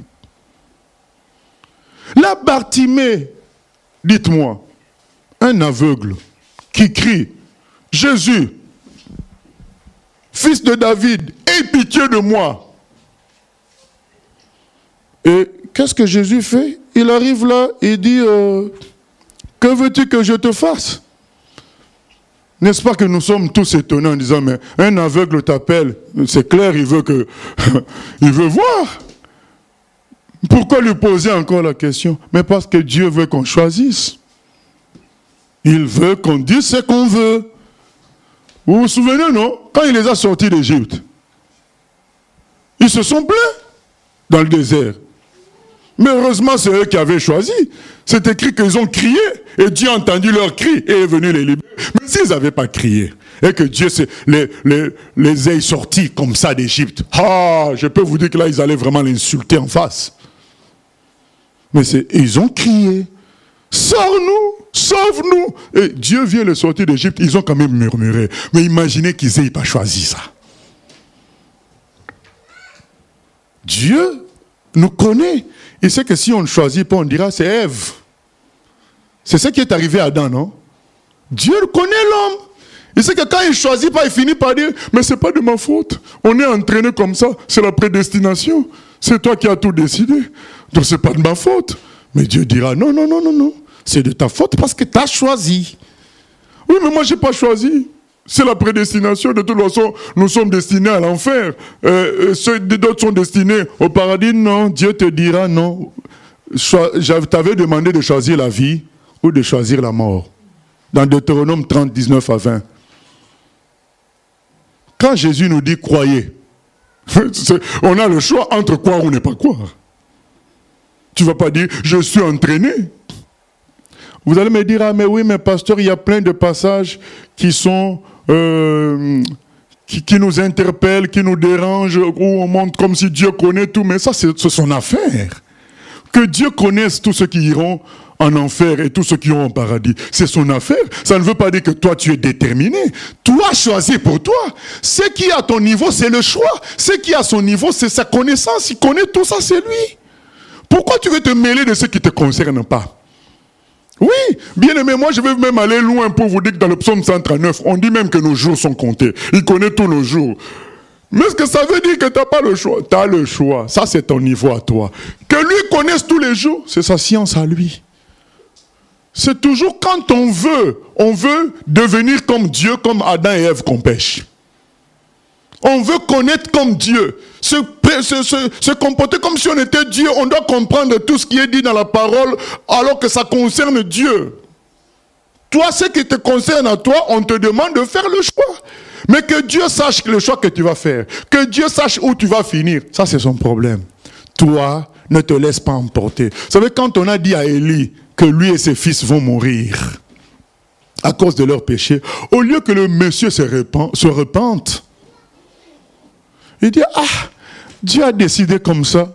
Là, Bartimée, dites-moi, un aveugle qui crie, Jésus, fils de David, aie pitié de moi. Et qu'est-ce que Jésus fait? Il arrive là et dit, que veux-tu que je te fasse? N'est-ce pas que nous sommes tous étonnés en disant, mais un aveugle t'appelle, c'est clair, il veut voir. Pourquoi lui poser encore la question? Mais parce que Dieu veut qu'on choisisse. Il veut qu'on dise ce qu'on veut. Vous vous souvenez, non? Quand il les a sortis d'Égypte, ils se sont plaints dans le désert. Mais heureusement, c'est eux qui avaient choisi. C'est écrit qu'ils ont crié et Dieu a entendu leur cri et est venu les libérer. Mais s'ils n'avaient pas crié et que Dieu les ait sortis comme ça d'Égypte, je peux vous dire que là, ils allaient vraiment l'insulter en face. Mais ils ont crié, sors-nous, sauve-nous. Et Dieu vient les sortir d'Égypte, ils ont quand même murmuré. Mais imaginez qu'ils n'aient pas choisi ça. Dieu nous connaît. Il sait que si on ne choisit pas, on dira c'est Ève. C'est ce qui est arrivé à Adam, non? Dieu connaît l'homme. Il sait que quand il ne choisit pas, il finit par dire mais c'est pas de ma faute. On est entraîné comme ça, c'est la prédestination. C'est toi qui as tout décidé. Donc c'est pas de ma faute. Mais Dieu dira non, non, non, non, non. C'est de ta faute parce que tu as choisi. Oui, mais moi je n'ai pas choisi. C'est la prédestination. De toute façon, nous sommes destinés à l'enfer. D'autres sont destinés au paradis. Non, Dieu te dira non. Je t'avais demandé de choisir la vie ou de choisir la mort. Dans Deutéronome 30, 19 à 20. Quand Jésus nous dit croyez, on a le choix entre croire ou ne pas croire. Tu ne vas pas dire je suis entraîné. Vous allez me dire, ah mais oui, mais pasteur, il y a plein de passages qui sont... qui nous interpellent, qui nous dérangent, où on montre comme si Dieu connaît tout, mais ça c'est son affaire. Que Dieu connaisse tous ceux qui iront en enfer et tous ceux qui iront au paradis, c'est son affaire. Ça ne veut pas dire que toi tu es déterminé. Toi choisis pour toi. Ce qui est à ton niveau, c'est le choix. Ce qui est à son niveau, c'est sa connaissance. Il connaît tout ça, c'est lui. Pourquoi tu veux te mêler de ce qui ne te concerne pas? Oui, bien aimé, moi je vais même aller loin pour vous dire que dans le psaume 139, on dit même que nos jours sont comptés. Il connaît tous nos jours. Mais est-ce que ça veut dire que tu n'as pas le choix? Tu as le choix. Ça, c'est ton niveau à toi. Que lui connaisse tous les jours, c'est sa science à lui. C'est toujours quand on veut devenir comme Dieu, comme Adam et Ève qu'on pêche. On veut connaître comme Dieu, se comporter comme si on était Dieu. On doit comprendre tout ce qui est dit dans la parole alors que ça concerne Dieu. Toi, ce qui te concerne à toi, on te demande de faire le choix. Mais que Dieu sache le choix que tu vas faire, que Dieu sache où tu vas finir, ça c'est son problème. Toi, ne te laisse pas emporter. Vous savez, quand on a dit à Élie que lui et ses fils vont mourir à cause de leur péché, au lieu que le monsieur se repente, il dit, Dieu a décidé comme ça.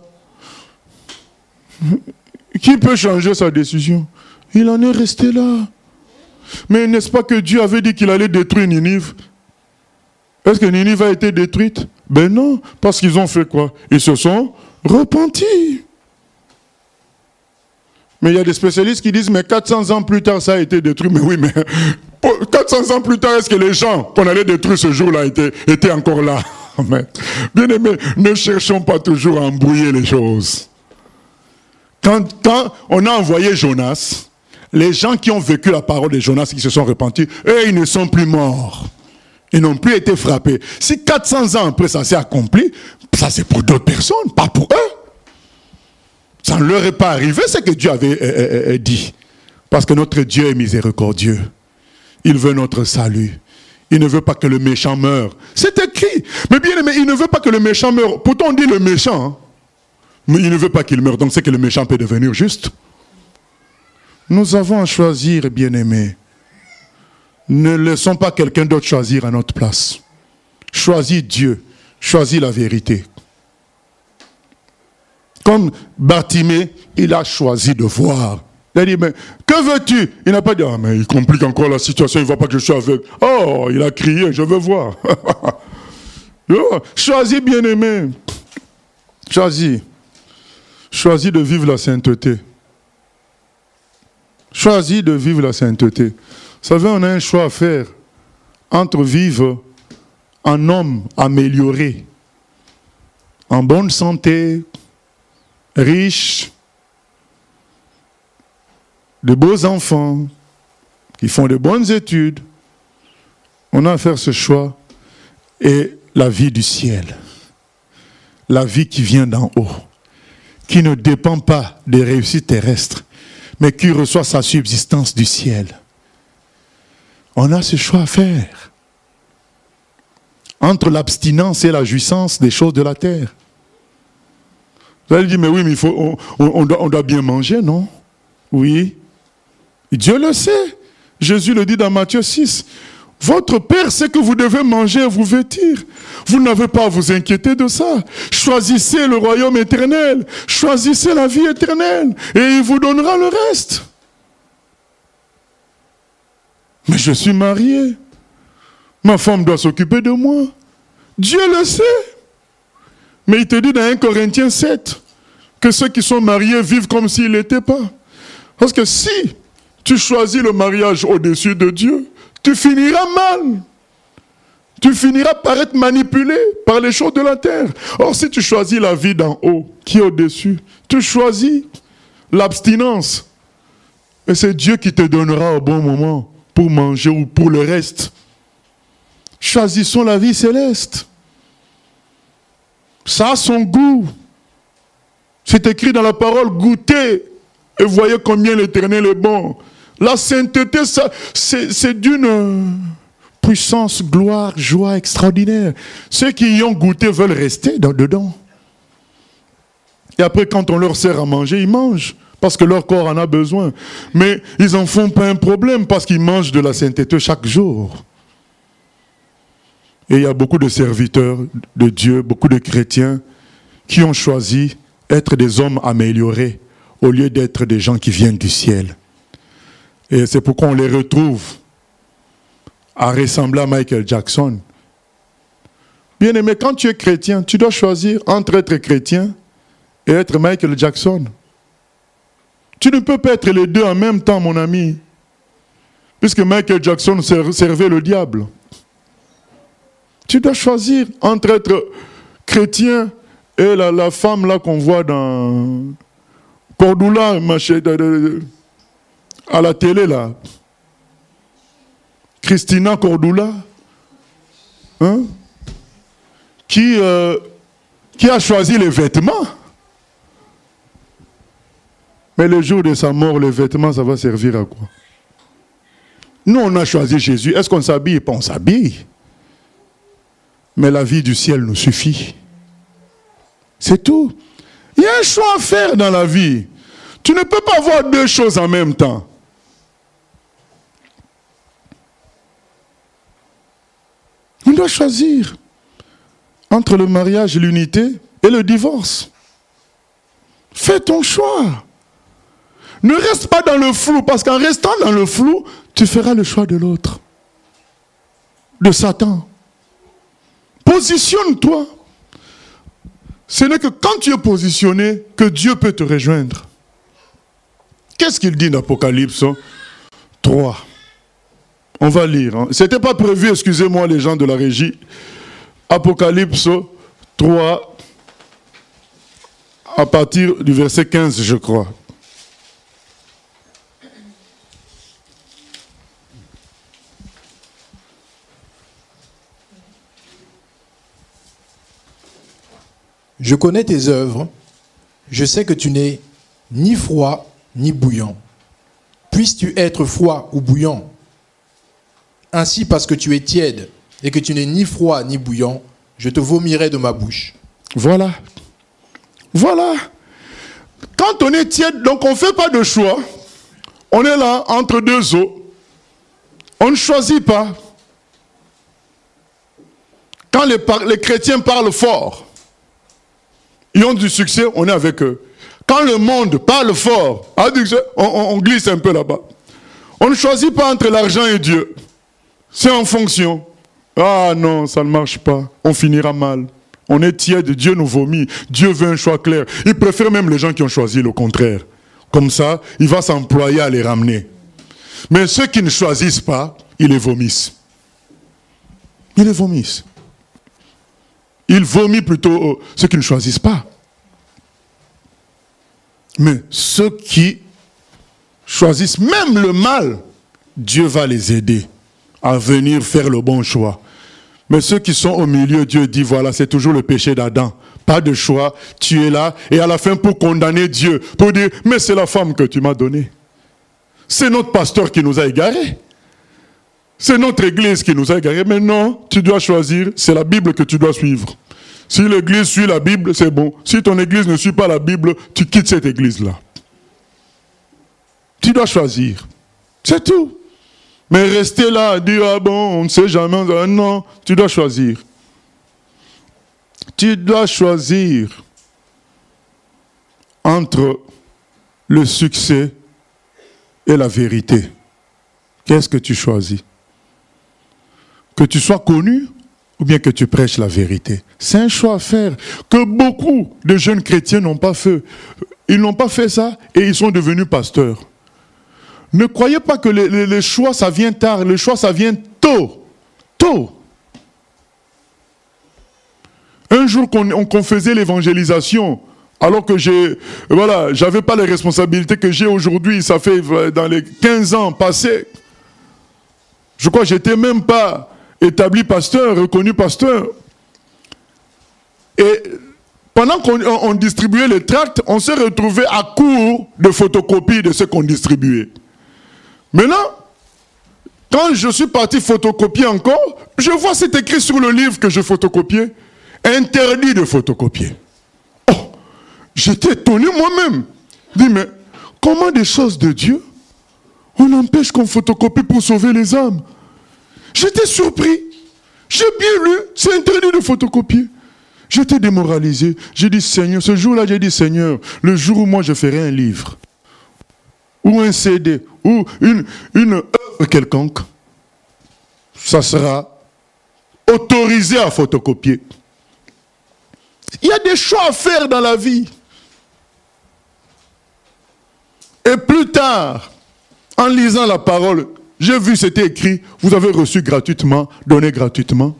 Qui peut changer sa décision? Il en est resté là. Mais n'est-ce pas que Dieu avait dit qu'il allait détruire Ninive? Est-ce que Ninive a été détruite? Ben non, parce qu'ils ont fait quoi? Ils se sont repentis. Mais il y a des spécialistes qui disent, mais 400 ans plus tard, ça a été détruit. Mais oui, mais 400 ans plus tard, est-ce que les gens qu'on allait détruire ce jour-là étaient encore là? Mais, bien aimé, ne cherchons pas toujours à embrouiller les choses. Quand on a envoyé Jonas, les gens qui ont vécu la parole de Jonas, qui se sont repentis, eux, ils ne sont plus morts. Ils n'ont plus été frappés. Si 400 ans après ça s'est accompli, ça c'est pour d'autres personnes, pas pour eux. Ça ne leur est pas arrivé ce que Dieu avait dit. Parce que notre Dieu est miséricordieux. Il veut notre salut. Il ne veut pas que le méchant meure. C'est écrit. Mais bien aimé, il ne veut pas que le méchant meure. Pourtant on dit le méchant. Hein? Mais il ne veut pas qu'il meure. Donc c'est que le méchant peut devenir juste. Nous avons à choisir, bien aimé. Ne laissons pas quelqu'un d'autre choisir à notre place. Choisis Dieu. Choisis la vérité. Comme Bartimée, il a choisi de voir. Il a dit, mais que veux-tu? Il n'a pas dit, ah, mais il complique encore la situation, il ne voit pas que je suis aveugle. Oh, il a crié, je veux voir. Oh, choisis, bien-aimé. Choisis. Choisis de vivre la sainteté. Choisis de vivre la sainteté. Vous savez, on a un choix à faire entre vivre en homme amélioré, en bonne santé, riche, de beaux enfants, qui font de bonnes études. On a à faire ce choix. Et la vie du ciel. La vie qui vient d'en haut. Qui ne dépend pas des réussites terrestres, mais qui reçoit sa subsistance du ciel. On a ce choix à faire. Entre l'abstinence et la jouissance des choses de la terre. Vous allez dire, mais oui, mais on doit bien manger, non? Oui. Dieu le sait. Jésus le dit dans Matthieu 6. Votre Père sait que vous devez manger et vous vêtir. Vous n'avez pas à vous inquiéter de ça. Choisissez le royaume éternel. Choisissez la vie éternelle. Et il vous donnera le reste. Mais je suis marié. Ma femme doit s'occuper de moi. Dieu le sait. Mais il te dit dans 1 Corinthiens 7 que ceux qui sont mariés vivent comme s'ils ne l'étaient pas. Parce que si tu choisis le mariage au-dessus de Dieu, tu finiras mal. Tu finiras par être manipulé par les choses de la terre. Or, si tu choisis la vie d'en haut, qui est au-dessus, tu choisis l'abstinence. Et c'est Dieu qui te donnera au bon moment pour manger ou pour le reste. Choisissons la vie céleste. Ça a son goût. C'est écrit dans la parole, goûtez et voyez combien l'Éternel est bon. La sainteté, c'est d'une puissance, gloire, joie extraordinaire. Ceux qui y ont goûté veulent rester dedans. Et après, quand on leur sert à manger, ils mangent. Parce que leur corps en a besoin. Mais ils n'en font pas un problème parce qu'ils mangent de la sainteté chaque jour. Et il y a beaucoup de serviteurs de Dieu, beaucoup de chrétiens qui ont choisi d'être des hommes améliorés au lieu d'être des gens qui viennent du ciel. Et c'est pourquoi on les retrouve à ressembler à Michael Jackson. Bien aimé, quand tu es chrétien, tu dois choisir entre être chrétien et être Michael Jackson. Tu ne peux pas être les deux en même temps, mon ami. Puisque Michael Jackson servait le diable. Tu dois choisir entre être chrétien et la femme là qu'on voit dans Cordula, à la télé là. Christina Cordula. Hein? Qui a choisi les vêtements. Mais le jour de sa mort, les vêtements, ça va servir à quoi? Nous, on a choisi Jésus. Est-ce qu'on s'habille? Pas on s'habille. Mais la vie du ciel nous suffit. C'est tout. Il y a un choix à faire dans la vie. Tu ne peux pas avoir deux choses en même temps. On doit choisir entre le mariage, l'unité et le divorce. Fais ton choix. Ne reste pas dans le flou, parce qu'en restant dans le flou, tu feras le choix de l'autre. De Satan. Positionne-toi. Ce n'est que quand tu es positionné que Dieu peut te rejoindre. Qu'est-ce qu'il dit dans Apocalypse 3? On va lire. Hein. Ce n'était pas prévu, excusez-moi les gens de la régie. Apocalypse 3, à partir du verset 15, je crois. Je connais tes œuvres, je sais que tu n'es ni froid ni bouillant. Puisses-tu être froid ou bouillant? Ainsi, parce que tu es tiède et que tu n'es ni froid ni bouillant, je te vomirai de ma bouche. Voilà. Voilà. Quand on est tiède, donc on ne fait pas de choix. On est là, entre deux eaux. On ne choisit pas. Quand les chrétiens parlent fort, ils ont du succès, on est avec eux. Quand le monde parle fort, on glisse un peu là-bas. On ne choisit pas entre l'argent et Dieu. C'est en fonction. Ah non, ça ne marche pas. On finira mal. On est tiède, Dieu nous vomit. Dieu veut un choix clair. Il préfère même les gens qui ont choisi le contraire. Comme ça, il va s'employer à les ramener. Mais ceux qui ne choisissent pas, ils les vomissent. Ils les vomissent. Il vomit plutôt ceux qui ne choisissent pas. Mais ceux qui choisissent même le mal, Dieu va les aider à venir faire le bon choix. Mais ceux qui sont au milieu, Dieu dit, voilà, c'est toujours le péché d'Adam. Pas de choix, tu es là, et à la fin pour condamner Dieu, pour dire, mais c'est la femme que tu m'as donnée. C'est notre pasteur qui nous a égarés. C'est notre église qui nous a égarés. Mais non, tu dois choisir, c'est la Bible que tu dois suivre. Si l'église suit la Bible, c'est bon. Si ton église ne suit pas la Bible, tu quittes cette église-là. Tu dois choisir. C'est tout. Mais rester là à dire, ah bon, on ne sait jamais. Non, tu dois choisir. Tu dois choisir entre le succès et la vérité. Qu'est-ce que tu choisis? Que tu sois connu ou bien que tu prêches la vérité. C'est un choix à faire que beaucoup de jeunes chrétiens n'ont pas fait. Ils n'ont pas fait ça et ils sont devenus pasteurs. Ne croyez pas que les choix, ça vient tard. Le choix, ça vient tôt. Tôt. Un jour qu'on faisait l'évangélisation, alors que j'avais pas les responsabilités que j'ai aujourd'hui, ça fait dans les 15 ans passés. Je crois que j'étais même pas établi pasteur, reconnu pasteur. Et pendant qu'on distribuait les tracts, on s'est retrouvé à court de photocopies de ce qu'on distribuait. Maintenant, quand je suis parti photocopier encore, je vois c'est écrit sur le livre que je photocopiais, interdit de photocopier. Oh, j'étais étonné moi-même. Je dis, mais comment des choses de Dieu, on empêche qu'on photocopie pour sauver les âmes? J'étais surpris. J'ai bien lu, c'est interdit de photocopier. J'étais démoralisé. J'ai dit, Seigneur, ce jour-là, j'ai dit, Seigneur, le jour où moi je ferai un livre, ou un CD, ou une œuvre quelconque, ça sera autorisé à photocopier. Il y a des choix à faire dans la vie. Et plus tard, en lisant la parole, j'ai vu, c'était écrit, vous avez reçu gratuitement, donné gratuitement.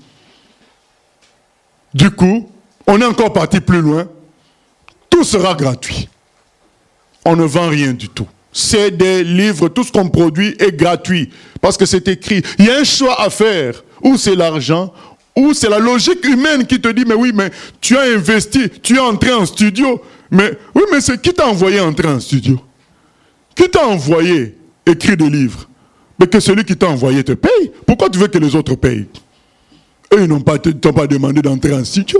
Du coup, on est encore parti plus loin. Tout sera gratuit. On ne vend rien du tout. C'est des livres, tout ce qu'on produit est gratuit. Parce que c'est écrit. Il y a un choix à faire. Ou c'est l'argent, ou c'est la logique humaine qui te dit, mais oui, mais tu as investi, tu es entré en studio. Mais oui, mais c'est qui t'a envoyé entrer en studio? Qui t'a envoyé écrire des livres? Mais que celui qui t'a envoyé te paye. Pourquoi tu veux que les autres payent? Eux, ils n'ont pas demandé d'entrer en studio.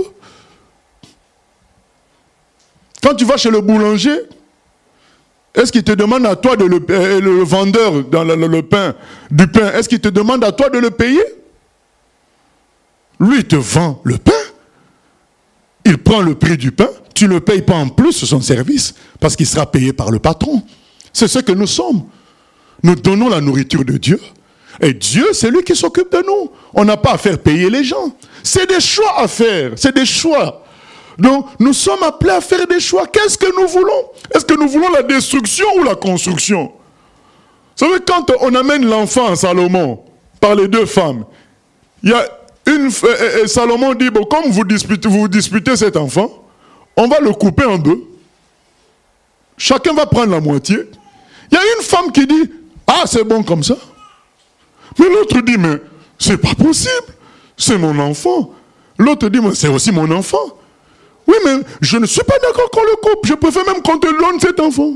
Quand tu vas chez le boulanger, est-ce qu'il te demande à toi le vendeur dans le pain, du pain, est-ce qu'il te demande à toi de le payer? Lui, il te vend le pain. Il prend le prix du pain. Tu ne le payes pas en plus sur son service parce qu'il sera payé par le patron. C'est ce que nous sommes. Nous donnons la nourriture de Dieu. Et Dieu, c'est lui qui s'occupe de nous. On n'a pas à faire payer les gens. C'est des choix à faire. C'est des choix. Donc, nous sommes appelés à faire des choix. Qu'est-ce que nous voulons? Est-ce que nous voulons la destruction ou la construction? Vous savez, quand on amène l'enfant à Salomon, par les deux femmes. Il y a et Salomon dit, bon, comme vous disputez cet enfant, on va le couper en deux. Chacun va prendre la moitié. Il y a une femme qui dit, ah, c'est bon comme ça. Mais l'autre dit, mais c'est pas possible. C'est mon enfant. L'autre dit, mais c'est aussi mon enfant. Oui, mais je ne suis pas d'accord qu'on le coupe. Je préfère même qu'on te donne cet enfant.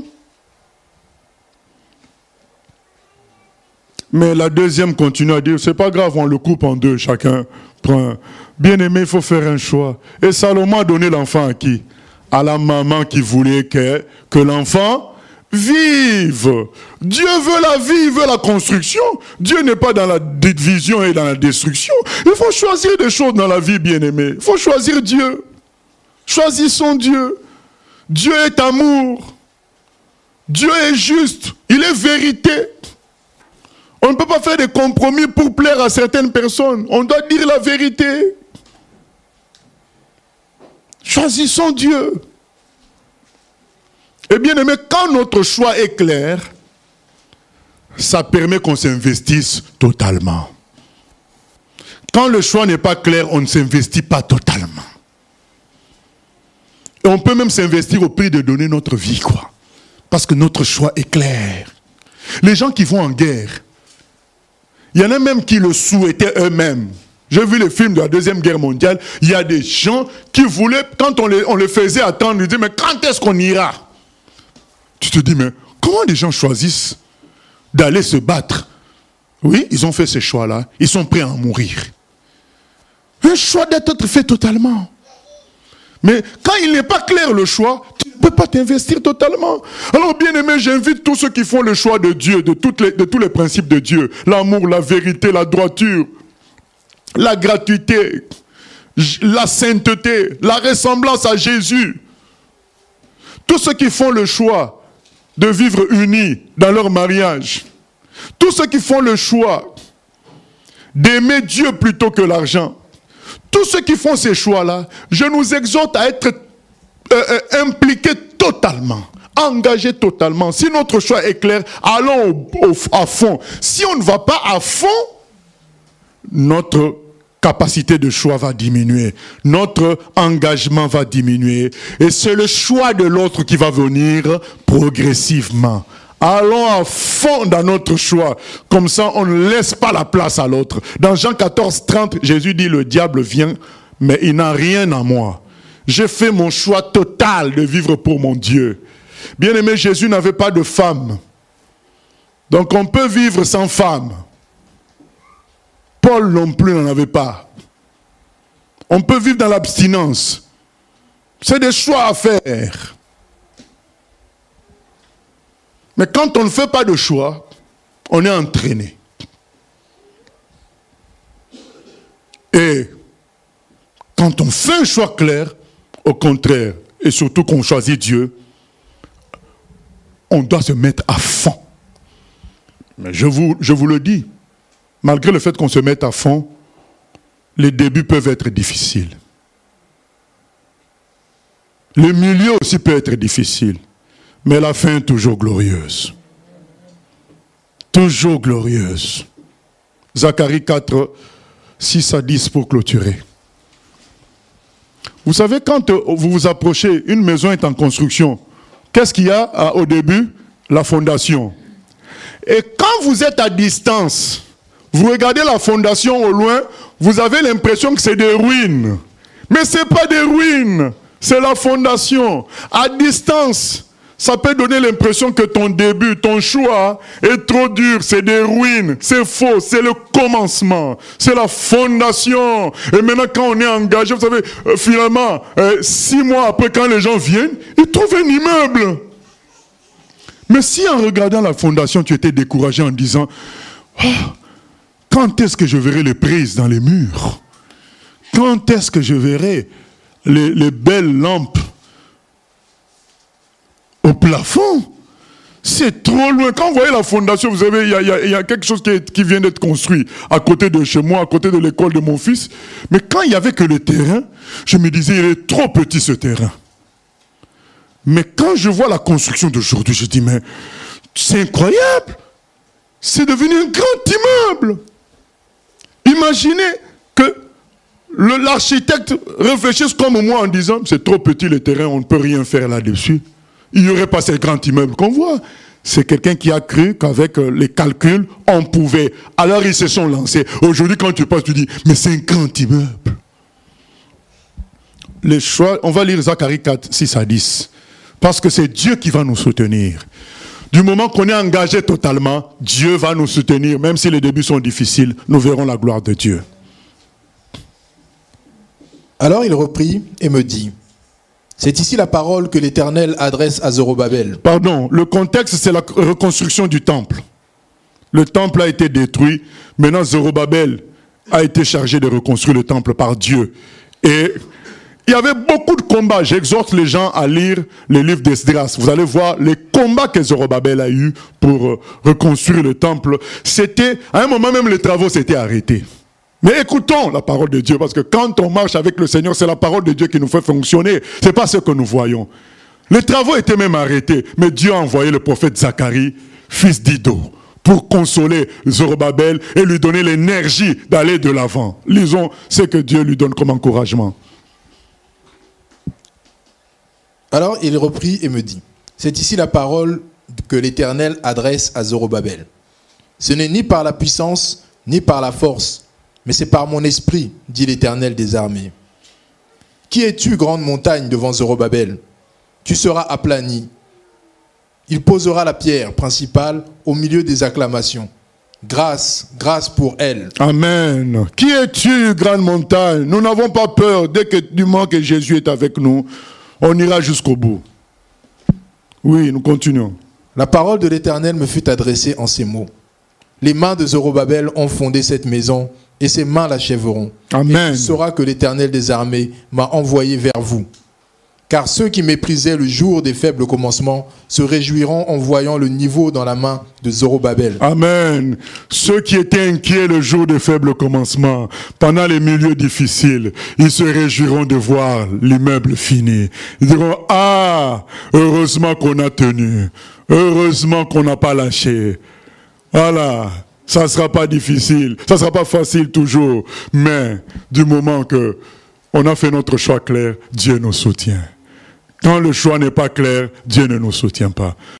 Mais la deuxième continue à dire, c'est pas grave, on le coupe en deux, chacun prend. Bien aimé, il faut faire un choix. Et Salomon a donné l'enfant à qui? À la maman qui voulait que l'enfant vive. Dieu veut la vie, il veut la construction. Dieu n'est pas dans la division et dans la destruction. Il faut choisir des choses dans la vie, bien aimé. Il faut choisir Dieu. Choisissons Dieu. Dieu est amour. Dieu est juste. Il est vérité. On ne peut pas faire des compromis pour plaire à certaines personnes. On doit dire la vérité. Choisissons Dieu. Et bien aimé, quand notre choix est clair, ça permet qu'on s'investisse totalement. Quand le choix n'est pas clair, on ne s'investit pas totalement. Et on peut même s'investir au prix de donner notre vie, quoi. Parce que notre choix est clair. Les gens qui vont en guerre, il y en a même qui le souhaitaient eux-mêmes. J'ai vu les films de la Deuxième Guerre mondiale, il y a des gens qui voulaient, quand on les faisait attendre, ils disaient, mais quand est-ce qu'on ira? Tu te dis, mais comment les gens choisissent d'aller se battre? Oui, ils ont fait ce choix-là, ils sont prêts à en mourir. Un choix d'être fait totalement. Mais quand il n'est pas clair le choix, tu ne peux pas t'investir totalement. Alors bien aimé, j'invite tous ceux qui font le choix de Dieu, de tous les principes de Dieu, l'amour, la vérité, la droiture, la gratuité, la sainteté, la ressemblance à Jésus. Tous ceux qui font le choix de vivre unis dans leur mariage, tous ceux qui font le choix d'aimer Dieu plutôt que l'argent, tous ceux qui font ces choix-là, je nous exhorte à être impliqués totalement, engagés totalement. Si notre choix est clair, allons à fond. Si on ne va pas à fond, notre capacité de choix va diminuer, notre engagement va diminuer, et c'est le choix de l'autre qui va venir progressivement. Allons à fond dans notre choix, comme ça on ne laisse pas la place à l'autre. Dans Jean 14, 30, Jésus dit, le diable vient, mais il n'a rien à moi. J'ai fait mon choix total de vivre pour mon Dieu. Bien aimé, Jésus n'avait pas de femme. Donc on peut vivre sans femme. Paul non plus n'en avait pas. On peut vivre dans l'abstinence. C'est des choix à faire. Mais quand on ne fait pas de choix, on est entraîné. Et quand on fait un choix clair, au contraire, et surtout qu'on choisit Dieu, on doit se mettre à fond. Mais je vous le dis, malgré le fait qu'on se mette à fond, les débuts peuvent être difficiles. Le milieu aussi peut être difficile. Mais la fin est toujours glorieuse. Toujours glorieuse. Zacharie 4, 6 à 10 pour clôturer. Vous savez, quand vous vous approchez, une maison est en construction. Qu'est-ce qu'il y a au début? La fondation. Et quand vous êtes à distance, vous regardez la fondation au loin, vous avez l'impression que c'est des ruines. Mais ce n'est pas des ruines, c'est la fondation. À distance, ça peut donner l'impression que ton début, ton choix est trop dur, c'est des ruines, c'est faux, c'est le commencement, c'est la fondation. Et maintenant quand on est engagé, vous savez, finalement, 6 mois après quand les gens viennent, ils trouvent un immeuble. Mais si en regardant la fondation, tu étais découragé en disant, oh, quand est-ce que je verrai les prises dans les murs? Quand est-ce que je verrai les belles lampes au plafond? C'est trop loin. Quand vous voyez la fondation, vous savez, il y a quelque chose qui vient d'être construit à côté de chez moi, à côté de l'école de mon fils. Mais quand il n'y avait que le terrain, je me disais, il est trop petit ce terrain. Mais quand je vois la construction d'aujourd'hui, je dis, mais c'est incroyable. C'est devenu un grand immeuble. Imaginez que l'architecte réfléchisse comme moi en disant « c'est trop petit le terrain, on ne peut rien faire là-dessus ». Il n'y aurait pas ces grands immeubles qu'on voit. C'est quelqu'un qui a cru qu'avec les calculs, on pouvait. Alors ils se sont lancés. Aujourd'hui, quand tu passes, tu dis « mais c'est un grand immeuble ». Les choix, on va lire Zacharie 4, 6 à 10. Parce que c'est Dieu qui va nous soutenir. Du moment qu'on est engagé totalement, Dieu va nous soutenir. Même si les débuts sont difficiles, nous verrons la gloire de Dieu. Alors il reprit et me dit, c'est ici la parole que l'Éternel adresse à Zorobabel. Pardon, le contexte c'est la reconstruction du temple. Le temple a été détruit. Maintenant Zorobabel a été chargé de reconstruire le temple par Dieu. Et il y avait beaucoup de combats. J'exhorte les gens à lire le livre d'Esdras. Vous allez voir les combats que Zorobabel a eu pour reconstruire le temple. C'était, à un moment même les travaux s'étaient arrêtés. Mais écoutons la parole de Dieu, parce que quand on marche avec le Seigneur, c'est la parole de Dieu qui nous fait fonctionner. Ce n'est pas ce que nous voyons. Les travaux étaient même arrêtés, mais Dieu a envoyé le prophète Zacharie, fils d'Ido, pour consoler Zorobabel et lui donner l'énergie d'aller de l'avant. Lisons ce que Dieu lui donne comme encouragement. Alors il reprit et me dit, c'est ici la parole que l'Éternel adresse à Zorobabel. Ce n'est ni par la puissance, ni par la force, mais c'est par mon esprit, dit l'Éternel des armées. Qui es-tu, grande montagne, devant Zorobabel? Tu seras aplani. Il posera la pierre principale au milieu des acclamations. Grâce, grâce pour elle. Amen. Qui es-tu, grande montagne? Nous n'avons pas peur. Dès que du moment que Jésus est avec nous, on ira jusqu'au bout. Oui, nous continuons. La parole de l'Éternel me fut adressée en ces mots. Les mains de Zorobabel ont fondé cette maison, et ses mains l'achèveront. Amen. Et tu sauras que l'Éternel des armées m'a envoyé vers vous. Car ceux qui méprisaient le jour des faibles commencements se réjouiront en voyant le niveau dans la main de Zorobabel. Amen. Ceux qui étaient inquiets le jour des faibles commencements, pendant les milieux difficiles, ils se réjouiront de voir l'immeuble fini. Ils diront, ah, heureusement qu'on a tenu. Heureusement qu'on n'a pas lâché. Voilà. Ça ne sera pas difficile, ça ne sera pas facile toujours, mais du moment que on a fait notre choix clair, Dieu nous soutient. Quand le choix n'est pas clair, Dieu ne nous soutient pas.